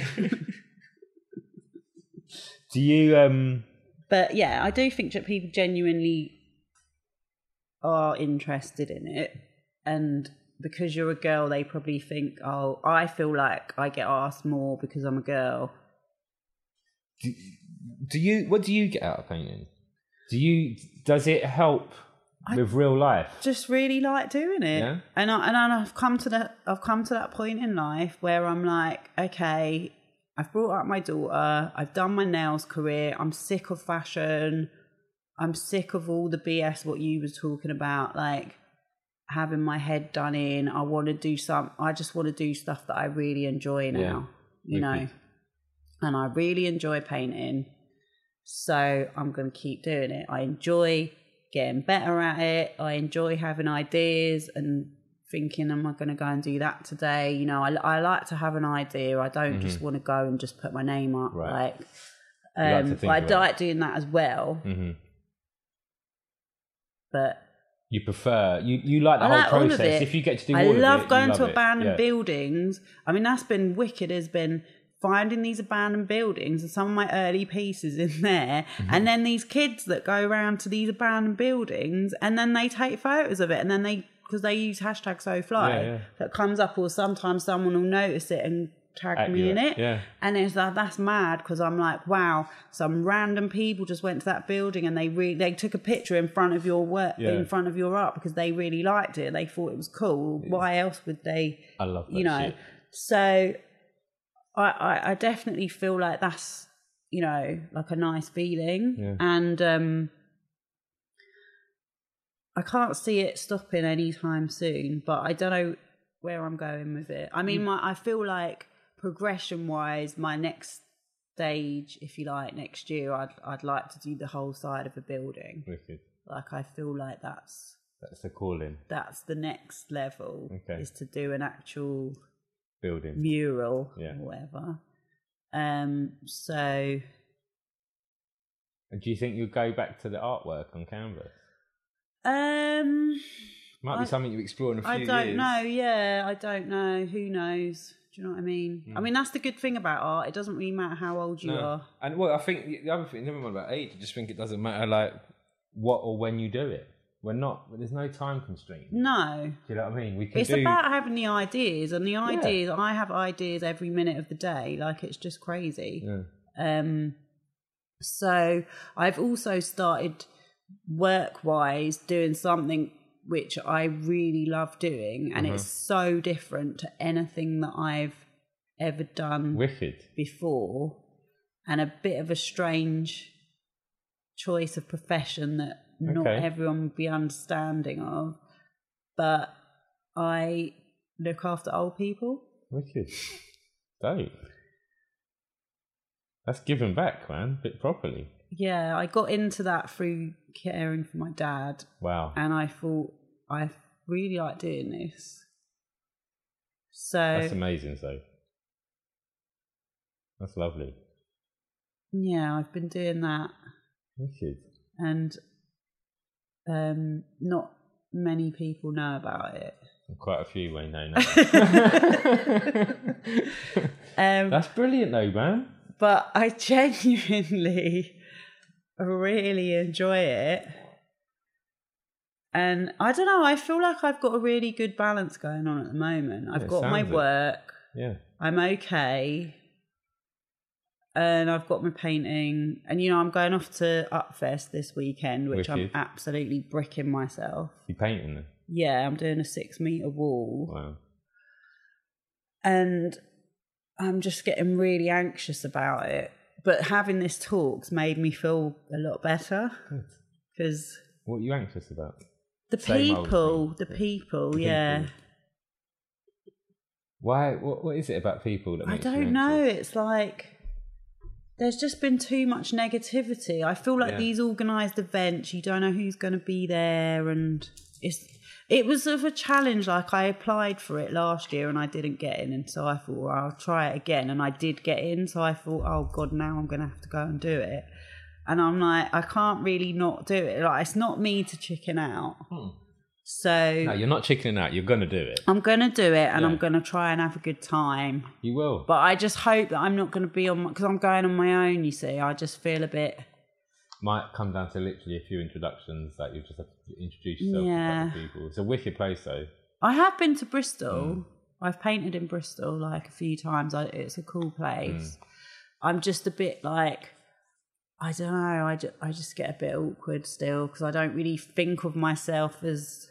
Do you? um But yeah, I do think that people genuinely are interested in it, and because you're a girl, they probably think, oh, I feel like I get asked more because I'm a girl. Do, do you what do you get out of painting? Do you does it help I with real life? Just really like doing it. Yeah? And I and I've come to that I've come to that point in life where I'm like, okay, I've brought up my daughter, I've done my nails career, I'm sick of fashion. I'm sick of all the B S, what you were talking about, like having my head done in. I want to do some, I just want to do stuff that I really enjoy now, yeah. you know, and I really enjoy painting. So I'm going to keep doing it. I enjoy getting better at it. I enjoy having ideas and thinking, am I going to go and do that today? You know, I, I like to have an idea. I don't mm-hmm. just want to go and just put my name up. Right. Like, um, like but I like doing that as well. Mm-hmm. But you prefer you, you like the I whole like process. If you get to do I all of it, I love going to it. abandoned yeah. buildings. I mean, that's been wicked. Has been finding these abandoned buildings and some of my early pieces in there, mm-hmm. and then these kids that go around to these abandoned buildings and then they take photos of it, and then they because they use hashtag SoFly yeah, yeah. that comes up, or sometimes someone will notice it and tag Accurate. me in it, yeah. and it's like, that's mad, because I'm like, wow, some random people just went to that building and they really they took a picture in front of your work yeah. in front of your art because they really liked it, they thought it was cool. Yeah. Why else would they? I love that, you know shit. So I, I I definitely feel like that's, you know, like a nice feeling, yeah. and um I can't see it stopping anytime soon, but I don't know where I'm going with it. I mean, mm. my I feel like progression-wise, my next stage, if you like, next year, I'd I'd like to do the whole side of a building. Wicked. Like, I feel like that's that's the calling. That's the next level. Okay. Is to do an actual building mural yeah. or whatever. Um. So. And do you think you'll go back to the artwork on canvas? Um. Might be I, something you explore in a few years. I don't years. know. Yeah, I don't know. Who knows? Do you know what I mean? Mm. I mean, that's the good thing about art. It doesn't really matter how old you no. are. And well, I think the other thing, never mind about age, I just think it doesn't matter like what or when you do it. We're not, there's no time constraint. No. Do you know what I mean? We can It's do... about having the ideas, and the ideas, yeah. I have ideas every minute of the day. Like, it's just crazy. Yeah. Um. So I've also started work-wise doing something which I really love doing, and uh-huh. it's so different to anything that I've ever done Wicked. before, and a bit of a strange choice of profession that not okay. everyone would be understanding of, but I look after old people. Wicked. Dope. That's giving back, man, a bit properly. Yeah, I got into that through caring for my dad. Wow. And I thought, I really like doing this. So that's amazing, so. That's lovely. Yeah, I've been doing that. Wicked. And um, not many people know about it. Quite a few we know now. um, That's brilliant though, man. But I genuinely really enjoy it. And I don't know, I feel like I've got a really good balance going on at the moment. I've yeah, got my work. It. Yeah. I'm okay. And I've got my painting. And, you know, I'm going off to Upfest this weekend, which Wicked. I'm absolutely bricking myself. You painting them? Yeah, I'm doing a six metre wall. Wow. And I'm just getting really anxious about it. But having this talk's made me feel a lot better. Because... What are you anxious about? The Same people. The people, the yeah. People. Why? What, what is it about people that makes I don't you know. anxious? It's like... There's just been too much negativity. I feel like yeah. these organised events, you don't know who's going to be there, and it's it was sort of a challenge. Like I applied for it last year and I didn't get in, and so I thought, well, I'll try it again, and I did get in. So I thought, oh God, now I'm going to have to go and do it. And I'm like, I can't really not do it. Like it's not me to chicken out. Hmm. So no, you're not chickening out. You're going to do it. I'm going to do it, and yeah. I'm going to try and have a good time. You will. But I just hope that I'm not going to be on, because I'm going on my own, you see. I just feel a bit... Might come down to literally a few introductions that you just have to introduce yourself yeah. to a couple of people. It's a wicked place, though. I have been to Bristol. Mm. I've painted in Bristol, like, a few times. I, it's a cool place. Mm. I'm just a bit, like... I don't know. I just, I just get a bit awkward still, because I don't really think of myself as...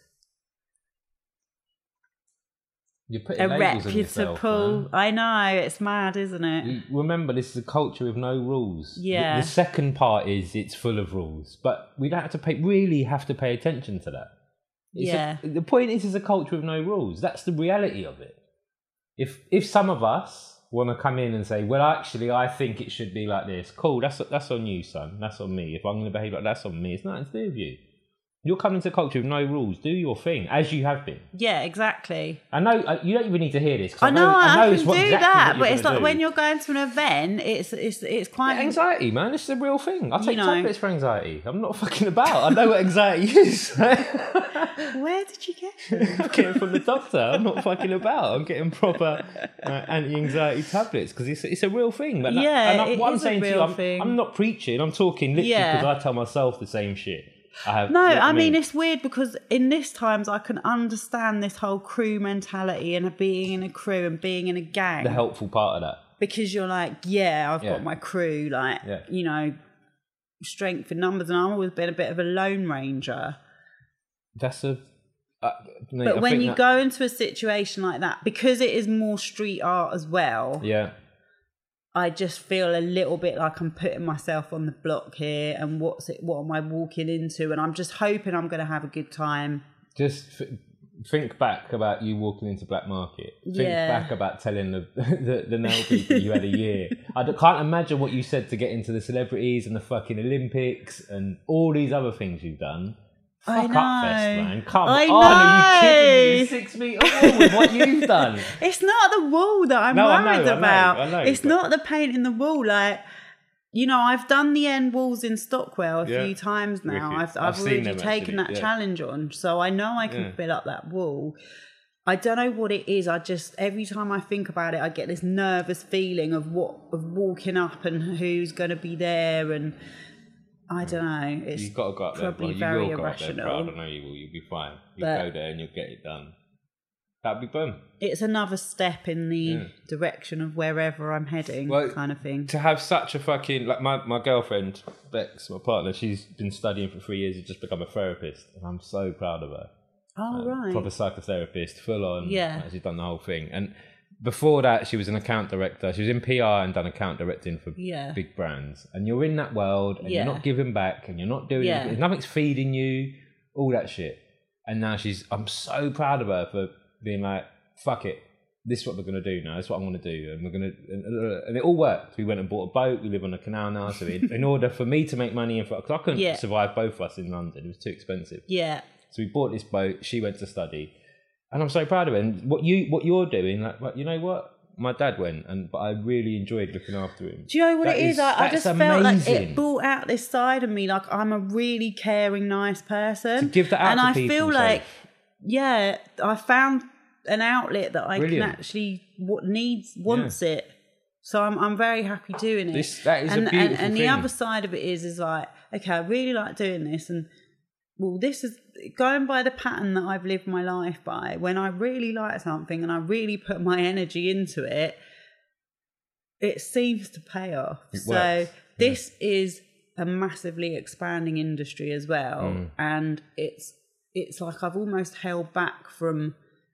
You're putting a labels reputable. On yourself, I know, it's mad, isn't it? You remember, this is a culture with no rules. Yeah. The, the second part is it's full of rules, but we don't have to pay. Really have to pay attention to that. It's yeah. A, the point is, it's a culture with no rules. That's the reality of it. If if some of us want to come in and say, well, actually, I think it should be like this. Cool. That's that's on you, son. That's on me. If I'm going to behave like that, that's on me. It's nothing to do with you. You're coming to a culture with no rules. Do your thing, as you have been. Yeah, exactly. I know uh, you don't even need to hear this. I, I know, know, I, know I can it's what, do exactly that, but it's like do. when you're going to an event, it's it's it's quite yeah, anxiety, man. This is a real thing. I take you know, tablets for anxiety. I'm not fucking about. I know what anxiety is. Where did you get it? I'm getting from the doctor. I'm not fucking about. I'm getting proper uh, anti-anxiety tablets because it's it's a real thing. But yeah, and I, it what is I'm saying a real to you, I'm, thing. I'm not preaching. I'm talking literally because yeah. I tell myself the same shit. I have, no, you know I mean, mean it's weird because in this times I can understand this whole crew mentality and being in a crew and being in a gang. The helpful part of that. Because you're like, yeah, I've yeah. got my crew, like, yeah. you know, strength in numbers, and I've always been a bit of a lone ranger. That's a... Uh, mate, but I when you that... go into a situation like that, because it is more street art as well... Yeah. I just feel a little bit like I'm putting myself on the block here, and what's it? What am I walking into? And I'm just hoping I'm going to have a good time. Just f- think back about you walking into Black Market. Think yeah. back about telling the, the the nail people you had a year. I can't imagine what you said to get into the celebrities and the fucking Olympics and all these other things you've done. Fuck up fest, man. Come I on. Know. Are you kidding me? Six metre wall with what you've done. It's not the wall that I'm no, worried I know, about. I know, I know, it's but... not the paint in the wall. Like, you know, I've done the end walls in Stockwell a yeah. few times now. Wicked. I've I've, I've already taken actually. that yeah. challenge on. So I know I can yeah. fill up that wall. I don't know what it is. I just, every time I think about it, I get this nervous feeling of what, of walking up and who's going to be there, and I don't know. It's You've got to go up there. probably well, very you will irrational. Go up there, I know you will. You'll be fine. You'll but go there and you'll get it done. That'll be fun. It's another step in the yeah. direction of wherever I'm heading, well, kind of thing. To have such a fucking... Like, my, my girlfriend, Bex, my partner, she's been studying for three years and just become a therapist. And I'm so proud of her. Oh, um, right. Proper psychotherapist, full on. Yeah. Like, she's done the whole thing. And before that, she was an account director. She was in P R and done account directing for yeah. big brands. And you're in that world, and yeah. you're not giving back, and you're not doing yeah. anything. Nothing's feeding you, all that shit. And now she's, I'm so proud of her for being like, fuck it. This is what we're going to do now. This is what I'm going to do. And we're going to, and it all worked. We went and bought a boat. We live on a canal now. So in, in order for me to make money, and for, cause I couldn't yeah. survive both of us in London. It was too expensive. Yeah. So we bought this boat. She went to study. And I'm so proud of it. And what you what you're doing, like, like you know what? My dad went, and but I really enjoyed looking after him. Do you know what that it is? is I, I just amazing. felt like it brought out this side of me. Like I'm a really caring, nice person. To give that out and to I people, feel so. like, yeah, I found an outlet that I Brilliant. can actually what needs wants yeah. it. So I'm I'm very happy doing it. This that is and, a beautiful and, and thing. the other side of it is is like, okay, I really like doing this, and well, this is going by the pattern that I've lived my life by. When I really like something and I really put my energy into it, it seems to pay off. It so works. this yeah. is a massively expanding industry as well, mm. and it's it's like I've almost held back from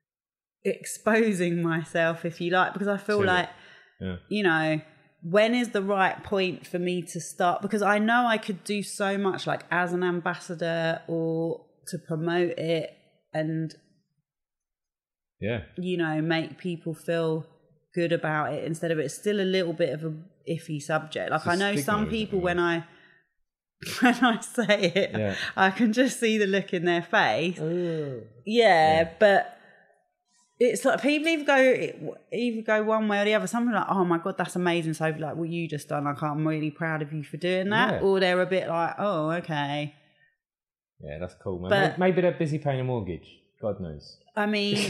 exposing myself, if you like, because I feel Silly. like yeah. you know, when is the right point for me to start? Because I know I could do so much, like as an ambassador or to promote it and, yeah, you know, make people feel good about it instead of it's still a little bit of a iffy subject. Like I know some people when I when I say it, yeah. I can just see the look in their face. Ooh. Yeah, yeah, but. It's like people either go either go one way or the other. Something like, oh my God, that's amazing. So like what you just done, like I'm really proud of you for doing that. Yeah. Or they're a bit like, oh, okay. Yeah, that's cool, man. But, maybe they're busy paying a mortgage. God knows. I mean,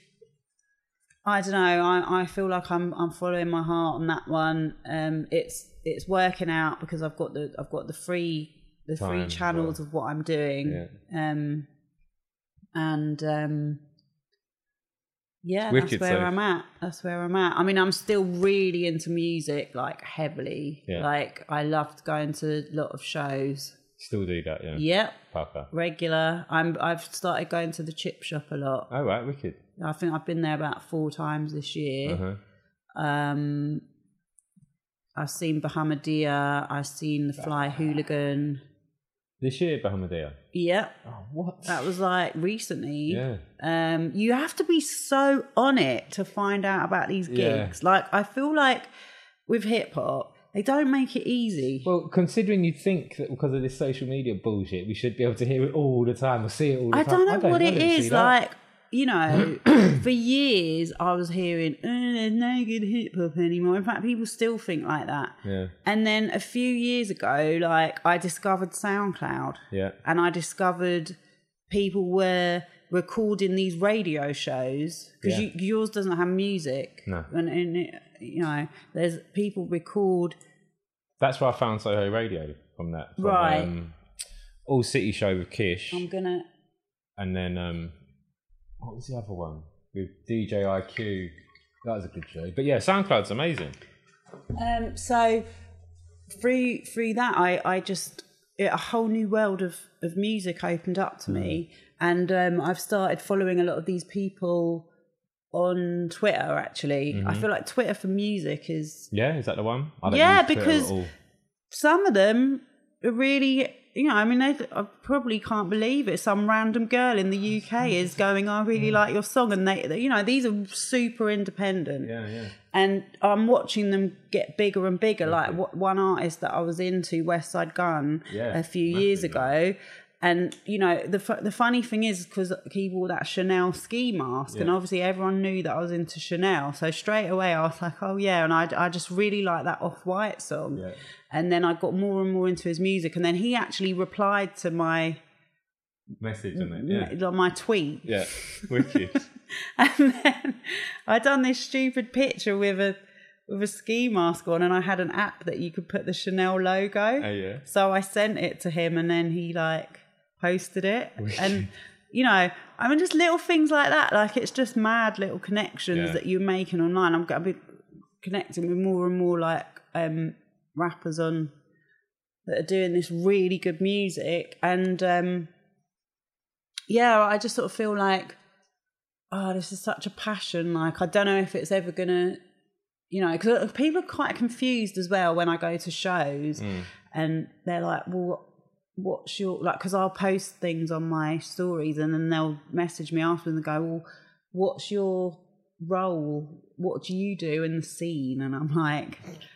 I don't know. I, I feel like I'm I'm following my heart on that one. Um, it's it's working out because I've got the I've got the free the Time, free channels well. of what I'm doing. Yeah. Um, and um. Yeah, Wicked, that's where so. I'm at. That's where I'm at. I mean, I'm still really into music, like heavily. Yeah. Like I loved going to a lot of shows. Still do that, yeah. Yep. Parker. Regular. I'm. I've started going to the chip shop a lot. Oh right, wicked. I think I've been there about four times this year. Uh-huh. Um, I've seen Bahamadia. I've seen the Fly Hooligan. This year, Bahamadia. Yep. Oh, what? That was like recently. Yeah. Um, you have to be so on it to find out about these gigs. Yeah. Like, I feel like with hip hop, they don't make it easy. Well, considering you think that because of this social media bullshit, we should be able to hear it all the time or see it all the I time. don't know I don't, what I it is. Like, you know, for years I was hearing, oh, there's no good hip hop anymore. In fact, people still think like that. Yeah. And then a few years ago, like, I discovered SoundCloud. Yeah. And I discovered people were recording these radio shows because Yeah. you, yours doesn't have music. No. And, and it, you know, there's people record. That's where I found Soho Radio from that. From, Right. Um, All City Show with Kish. I'm gonna. And then um, what was the other one with D J I Q? That was a good show. But yeah, SoundCloud's amazing. Um. So through through that, I I just it, a whole new world of of music opened up to mm. me, and um, I've started following a lot of these people on Twitter. Actually, mm-hmm. I feel like Twitter for music is yeah. Is that the one? I don't yeah, use Twitter because at all. some of them are really. You know, I mean, they, I probably can't believe it. Some random girl in the U K is going, I really like your song. And they, they, you know, these are super independent. Yeah, yeah. And I'm watching them get bigger and bigger. Okay. Like what, one artist that I was into, West Side Gun, yeah, a few years ago. And, you know, the the funny thing is, because he wore that Chanel ski mask, yeah. and obviously everyone knew that I was into Chanel. So straight away I was like, oh, yeah. And I, I just really like that Off-White song. Yeah. And then I got more and more into his music. And then he actually replied to my message on it, yeah. my tweet. Yeah, wicked. And then I done this stupid picture with a with a ski mask on, and I had an app that you could put the Chanel logo. Oh, yeah. So I sent it to him, and then he like posted it. Wicked. And, you know, I mean, just little things like that. Like, it's just mad little connections yeah. that you're making online. I'm going to be connecting with more and more like um rappers on that are doing this really good music, and um yeah, I just sort of feel like, oh, this is such a passion. Like, I don't know if it's ever going to, you know, because people are quite confused as well when I go to shows mm. and they're like, well, what's your, like, because I'll post things on my stories and then they'll message me afterwards and go, well, what's your role? What do you do in the scene? And I'm like...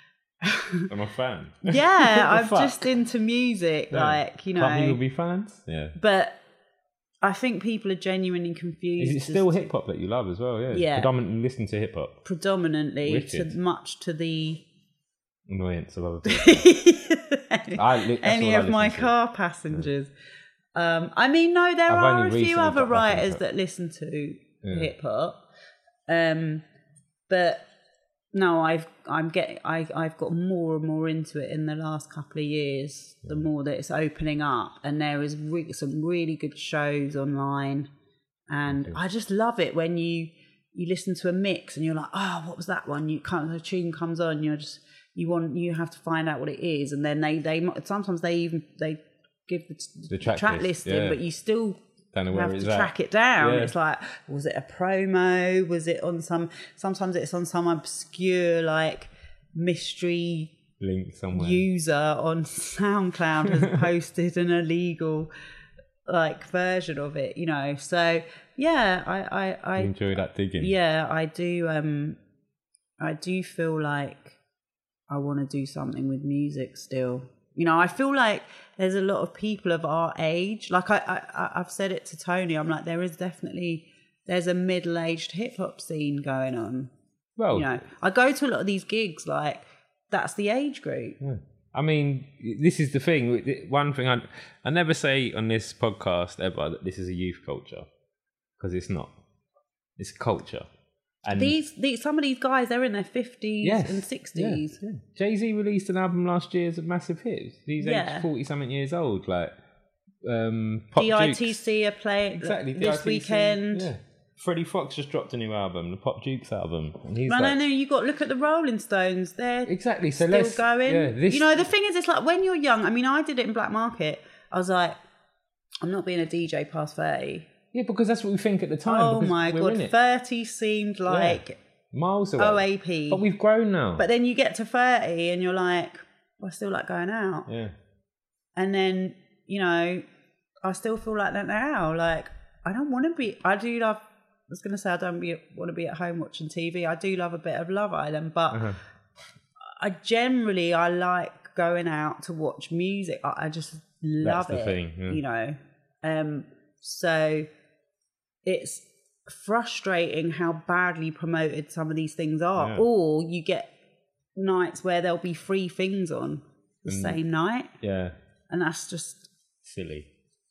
I'm a fan. Yeah, I'm fuck? just into music, yeah. like, you know. Can't people be fans? Yeah. But I think people are genuinely confused. Is it still hip hop that you love as well? Yeah. Yeah. Predominantly listen to hip hop. Predominantly, to much to the annoyance of other people. any I, any of my to. car passengers. Yeah. Um, I mean, no, there I've are a few other writers that listen to yeah. hip hop, um, but no, I've I'm getting I I've got more and more into it in the last couple of years. Yeah. The more that it's opening up, and there is re- some really good shows online, and okay. I just love it when you you listen to a mix and you're like, oh, what was that one? You kind of the tune comes on, you're just you want you have to find out what it is, and then they they sometimes they even they give the, the track, track list, listing, yeah. but you still Don't know where have it's to at. track it down. Yeah. It's like, was it a promo? Was it on some? Sometimes it's on some obscure like mystery link somewhere. User on SoundCloud has posted an illegal like version of it, you know. So yeah, I I, I you enjoy that digging. Yeah, I do. Um, I do feel like I want to do something with music still. You know, I feel like there's a lot of people of our age. Like I, I, I've said it to Tony. I'm like, there is definitely there's a middle-aged hip hop scene going on. Well, you know, I go to a lot of these gigs. Like that's the age group. Yeah. I mean, this is the thing. One thing I I never say on this podcast ever that this is a youth culture, because it's not. It's a culture. And these, these, some of these guys, they're in their fifties yes, and sixties. Yeah, yeah. Jay-Z released an album last year as a massive hit. He's yeah. forty-something years old. Like, um, Pop D I T C are playing exactly, this D I T C, weekend. Yeah. Freddie Fox just dropped a new album, the Pop Dukes album. And he's I like, know, you got to look at the Rolling Stones. They're exactly, so still let's, going. Yeah, this... You know, the thing is, it's like when you're young, I mean, I did it in Black Market. I was like, I'm not being a D J past thirty. Yeah, because that's what we think at the time. Oh my God, thirty seemed like... Yeah. Miles away. O A P. But we've grown now. But then you get to thirty and you're like, well, I still like going out. Yeah. And then, you know, I still feel like that now. Like, I don't want to be, I do love, I was going to say I don't be, want to be at home watching T V. I do love a bit of Love Island, but uh-huh. I generally, I like going out to watch music. I, I just love That's the it. Thing, yeah. You know? Um, so it's frustrating how badly promoted some of these things are. Yeah. Or you get nights where there'll be free things on the mm. same night. Yeah. And that's just silly.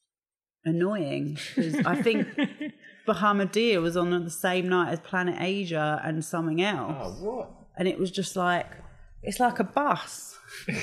Annoying. Because I think Bahamadia was on the same night as Planet Asia and something else. Oh, what? And it was just like, it's like a bus.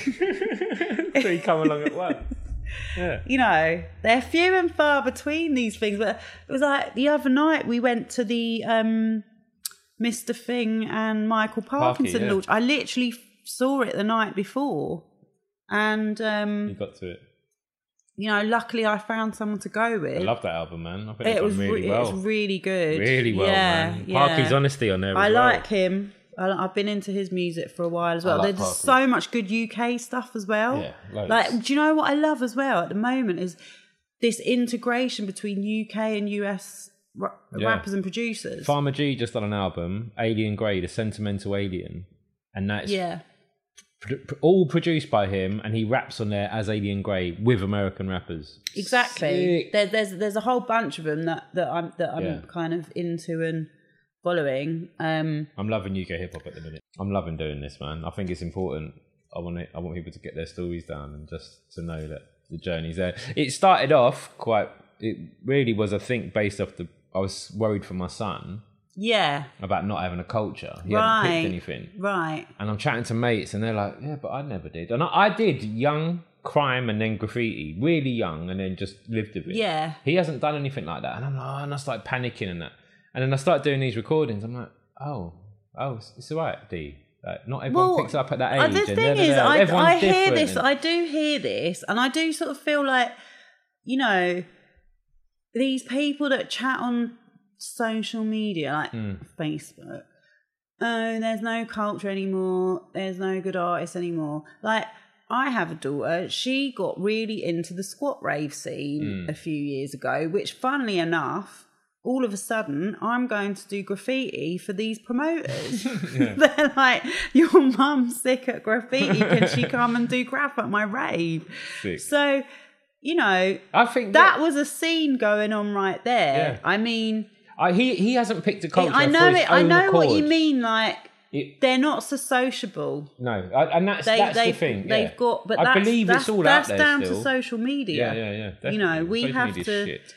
So you come along at once. Yeah. You know, they're few and far between these things. But it was like the other night we went to the um, Mister Thing and Michael Parkinson Parky, yeah. launch. I literally saw it the night before. And um, you got to it. You know, luckily I found someone to go with. I love that album, man. I think it it's was done really re- well. It's really good. Really well, yeah, man. Yeah. Parky's honesty on there as I well. like him. I've been into his music for a while as well. Like There's Parky. so much good U K stuff as well. Yeah, loads. Like, do you know what I love as well at the moment is this integration between U K and U S ra- yeah. rappers and producers. Farmer G just done an album, Alien Grey, The Sentimental Alien, and that's yeah. pr- pr- all produced by him, and he raps on there as Alien Grey with American rappers. Exactly. There, there's there's a whole bunch of them that, that I'm that I'm Yeah. kind of into and following. Um, I'm loving U K hip hop at the minute. I'm loving doing this, man. I think it's important. I want it, I want people to get their stories down and just to know that the journey's there. It started off quite. It really was, I think, based off the. I was worried for my son. Yeah. About not having a culture. He right. hadn't picked anything. Right. And I'm chatting to mates, and they're like, "Yeah, but I never did." And I, I did young crime and then graffiti, really young, and then just lived a bit. Yeah. He hasn't done anything like that, and I'm like, oh, and I started panicking and that. And then I started doing these recordings. I'm like, oh, oh, it's, it's all right, D. Like, not everyone well, picks up at that age. Uh, the and thing da, is, da, da. I, I hear this, and... I do hear this, and I do sort of feel like, you know, these people that chat on social media, like mm. Facebook, oh, there's no culture anymore, there's no good artists anymore. Like, I have a daughter, she got really into the squat rave scene mm. a few years ago, which funnily enough, all of a sudden, I'm going to do graffiti for these promoters. They're like, your mum's sick at graffiti, can she come and do graph at my rave? Sick. So, you know, I think that, that was a scene going on right there. Yeah. I mean... I, he he hasn't picked a culture I know for his it. own I know accord. what you mean, like... It, they're not so sociable. No, I, and that's, they, that's the thing. They've yeah. got, but I that's, believe that's, it's all that's out there down still. to social media. Yeah, yeah, yeah. Definitely. You know, we social have to. Shit.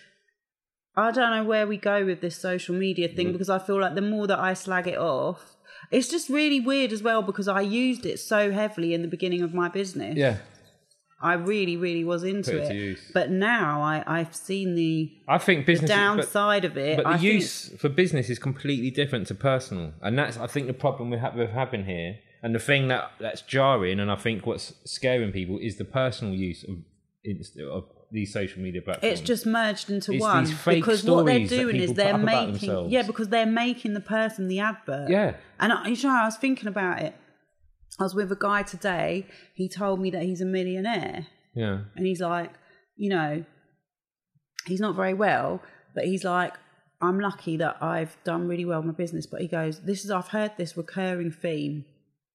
I don't know where we go with this social media thing, because I feel like the more that I slag it off, it's just really weird as well, because I used it so heavily in the beginning of my business. Yeah. I really, really was into Put it. it. To use. But now I, I've seen the, I think business, the downside but, of it. But the I use think, for business is completely different to personal. And that's, I think, the problem we have, we're having here. And the thing that, that's jarring, and I think what's scaring people, is the personal use of, of these social media platforms. It's just merged into it's one. These fake because what they're doing is they're making, themselves. yeah, because they're making the person the advert. Yeah. And I, you know, I was thinking about it. I was with a guy today. He told me that he's a millionaire. Yeah. And he's like, you know, he's not very well, but he's like, I'm lucky that I've done really well in my business. But he goes, this is, I've heard this recurring theme.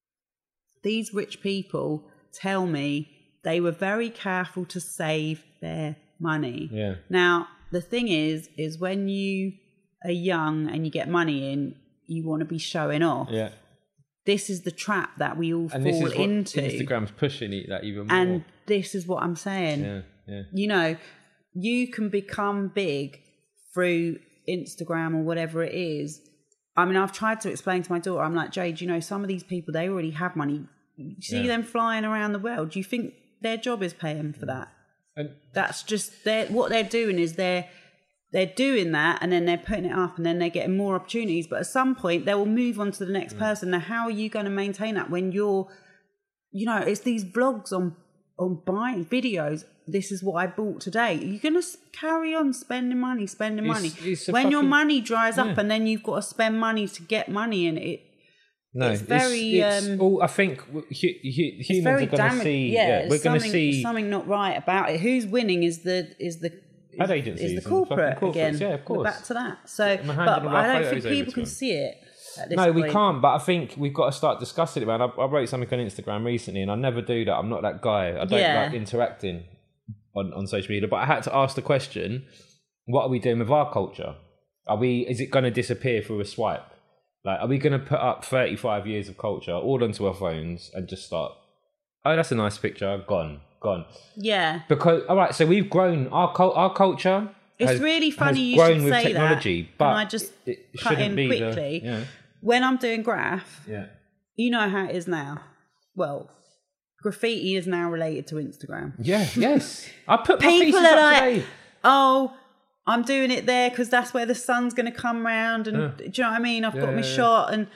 These rich people tell me they were very careful to save their money. Yeah. Now, the thing is, is when you are young and you get money in, you want to be showing off. Yeah. This is the trap that we all and fall this is what into. Instagram's pushing it that even more. And this is what I'm saying. Yeah, yeah. You know, you can become big through Instagram or whatever it is. I mean, I've tried to explain to my daughter, I'm like, Jade, you know, some of these people, they already have money. You see yeah. them flying around the world. Do you think their job is paying for that? And that's just their, what they're doing is they're they're doing that, and then they're putting it up, and then they're getting more opportunities. But at some point, they will move on to the next mm. person. Now, how are you going to maintain that when you're, you know, it's these vlogs on on buying videos. This is what I bought today. You're going to carry on spending money, spending money. It's, it's when fucking, your money dries yeah. up, and then you've got to spend money to get money, and it. No, it's very. It's, it's um, all, I think hu- hu- humans are going to see. Yeah, yeah we're going to see something not right about it. Who's winning is the is the ad agencies, is the corporate again. Yeah, of course. We're back to that. So, but I don't think people can see it. At this no, point. we can't. But I think we've got to start discussing it, man. I, I wrote something on Instagram recently, and I never do that. I'm not that guy. I don't yeah. like interacting on, on social media. But I had to ask the question: what are we doing with our culture? Are we? Is it going to disappear through a swipe? Like, are we going to put up thirty-five years of culture all onto our phones and just start, oh, that's a nice picture, gone, gone. Yeah. Because, all right, so we've grown, our our culture It's has, really funny you grown should with say technology, that. But and I just it, it cut in be quickly. The, yeah. When I'm doing graph, yeah. you know how it is now. Well, graffiti is now related to Instagram. Yeah, yes. I put my People pieces are up like, today. oh, I'm doing it there because that's where the sun's going to come round. And yeah. do you know what I mean? I've yeah, got my yeah, shot. And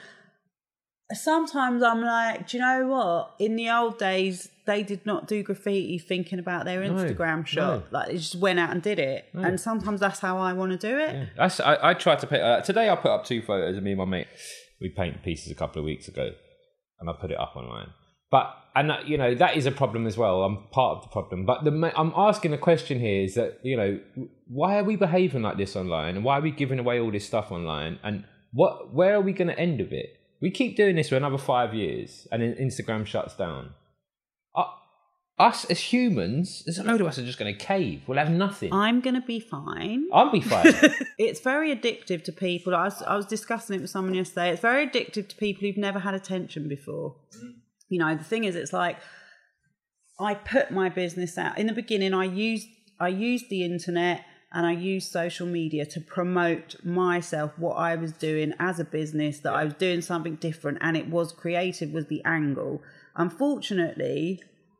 sometimes I'm like, do you know what? In the old days, they did not do graffiti thinking about their Instagram no, shot. No. Like, they just went out and did it. No. And sometimes that's how I want to do it. Yeah. That's, I, I tried to put, uh, today I put up two photos of me and my mate. We painted pieces a couple of weeks ago and I put it up online. But, and that, you know, that is a problem as well. I'm part of the problem. But the, I'm asking the question here is that, you know, why are we behaving like this online? And why are we giving away all this stuff online? And what, where are we going to end of it? We keep doing this for another five years and then Instagram shuts down. Uh, us as humans, there's a load of us are just going to cave. We'll have nothing. I'm going to be fine. I'll be fine. It's very addictive to people. I was, I was discussing it with someone yesterday. It's very addictive to people who've never had attention before. Mm. You know, the thing is, it's like I put my business out. In the beginning, I used I used the internet and I used social media to promote myself, what I was doing as a business, that I was doing something different, and it was creative was the angle. Unfortunately,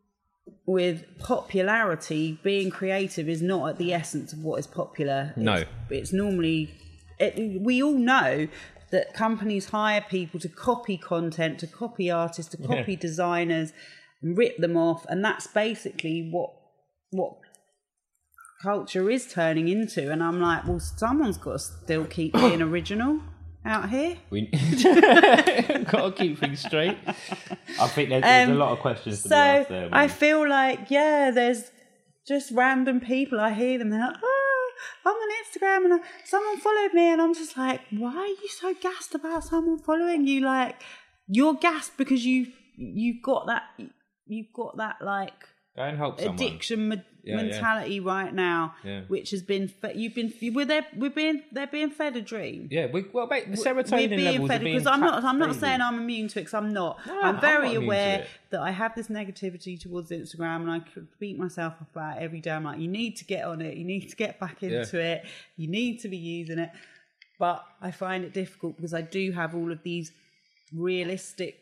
with popularity, being creative is not at the essence of what is popular. No. It's, it's normally... It, we all know that companies hire people to copy content, to copy artists, to copy yeah. designers, and rip them off. And that's basically what what culture is turning into. And I'm like, well, someone's got to still keep being original out here. We got to keep things straight. I think there's, there's Um, a lot of questions to So be asked there. I man. feel like, yeah, there's just random people. I hear them, they're like, oh, I'm on Instagram and I, someone followed me, and I'm just like, why are you so gassed about someone following you? Like, you're gassed because you you've got that you've got that like Go and help someone. addiction me- Yeah, mentality yeah. right now, Yeah. which has been fe- you've been you, we're there we're being they're being fed a dream. Yeah, we, well, mate, the We're serotonin being levels fed are being because I'm not. I'm not crazy. saying I'm immune to it because I'm not. No, I'm I'm very not immune to aware it. that I have this negativity towards Instagram, and I could beat myself up about it every day. I'm like, you need to get on it. You need to get back into Yeah. it. You need to be using it. But I find it difficult because I do have all of these realistic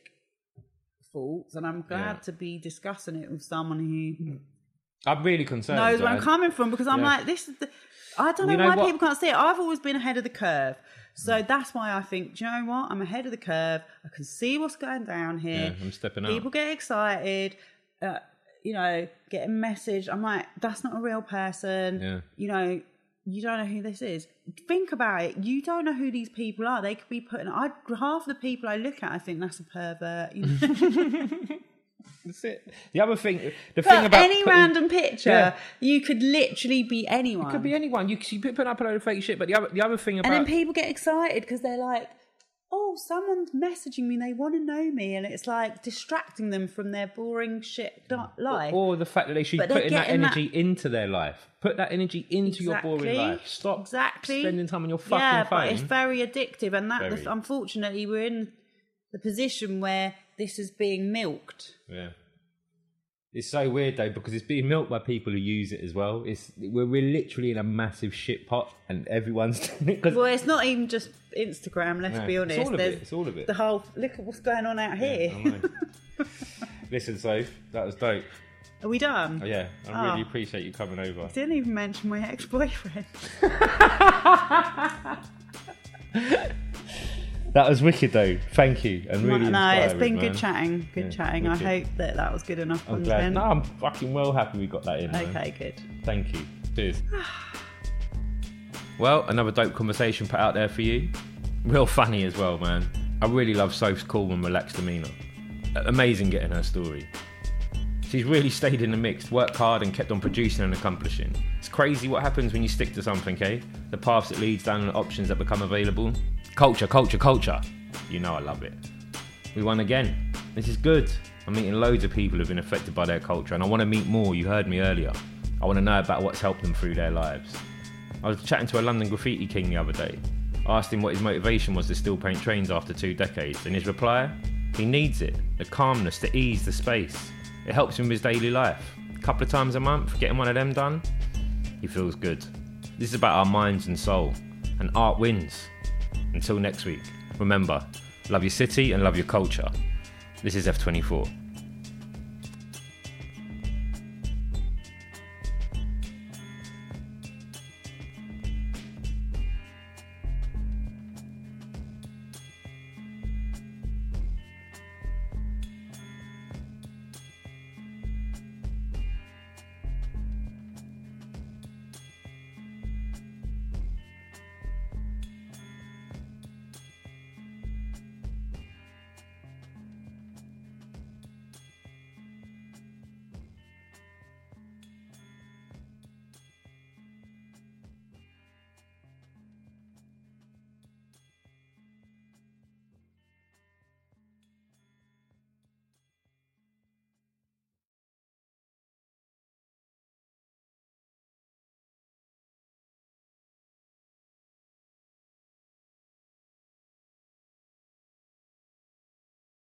faults, and I'm glad Yeah. to be discussing it with someone who I'm really concerned. knows where I'm Dan. coming from, because I'm Yeah. like, this is the, I don't know, You know why what? people can't see it. I've always been ahead of the curve. So that's why I think, do you know what? I'm ahead of the curve. I can see what's going down here. Yeah, I'm stepping People up. get excited, uh, you know, get a message. I'm like, that's not a real person. Yeah. You know, you don't know who this is. Think about it. You don't know who these people are. They could be putting, I, half the people I look at, I think that's a pervert. You know? That's it. The other thing, the But thing about any putting- random picture, Yeah. you could literally be anyone. It could be anyone. You you put up a load of fake shit, but the other the other thing about And then people get excited because they're like, oh, someone's messaging me, they want to know me. And it's like distracting them from their boring shit do- life. or the fact that they should But be they're putting that getting that- energy into their life. Put that energy into your boring Exactly. life. Stop Exactly. spending time on your fucking yeah, phone. but it's very addictive. And that, Very. unfortunately, we're in the position where this is being milked. Yeah. It's so weird though, because it's being milked by people who use it as well. It's we're, we're literally in a massive shit pot, and everyone's doing it. 'cause- Well, it's not even just Instagram, let's No, be honest. It's all of There's it. It's all of it. the whole, look at what's going on out Yeah, here. I know. Listen, Soph, that was dope. Are we done? Oh, yeah, I Oh. really appreciate you coming over. Didn't even mention my ex-boyfriend. That was wicked though. Thank you, and really no, it's inspiring, been man. good chatting. Good Yeah, chatting. I wicked. hope that that was good enough I'm glad. content. No, I'm fucking well happy we got that in. man. Okay, good. Thank you. Cheers. Well, another dope conversation put out there for you. Real funny as well, man. I really love Soph's cool and relaxed demeanour. Amazing getting her story. She's really stayed in the mix, worked hard and kept on producing and accomplishing. It's crazy what happens when you stick to something, eh? The paths that leads down and the options that become available. Culture, culture, culture. You know I love it. We won again. This is good. I'm meeting loads of people who've been affected by their culture, and I want to meet more. You heard me earlier. I want to know about what's helped them through their lives. I was chatting to a London graffiti king the other day. I asked him what his motivation was to still paint trains after two decades, and his reply? He needs it. The calmness, the ease, the space. It helps him with his daily life. A couple of times a month, getting one of them done, he feels good. This is about our minds and soul, and art wins. Until next week, remember, love your city and love your culture. This is F twenty-four.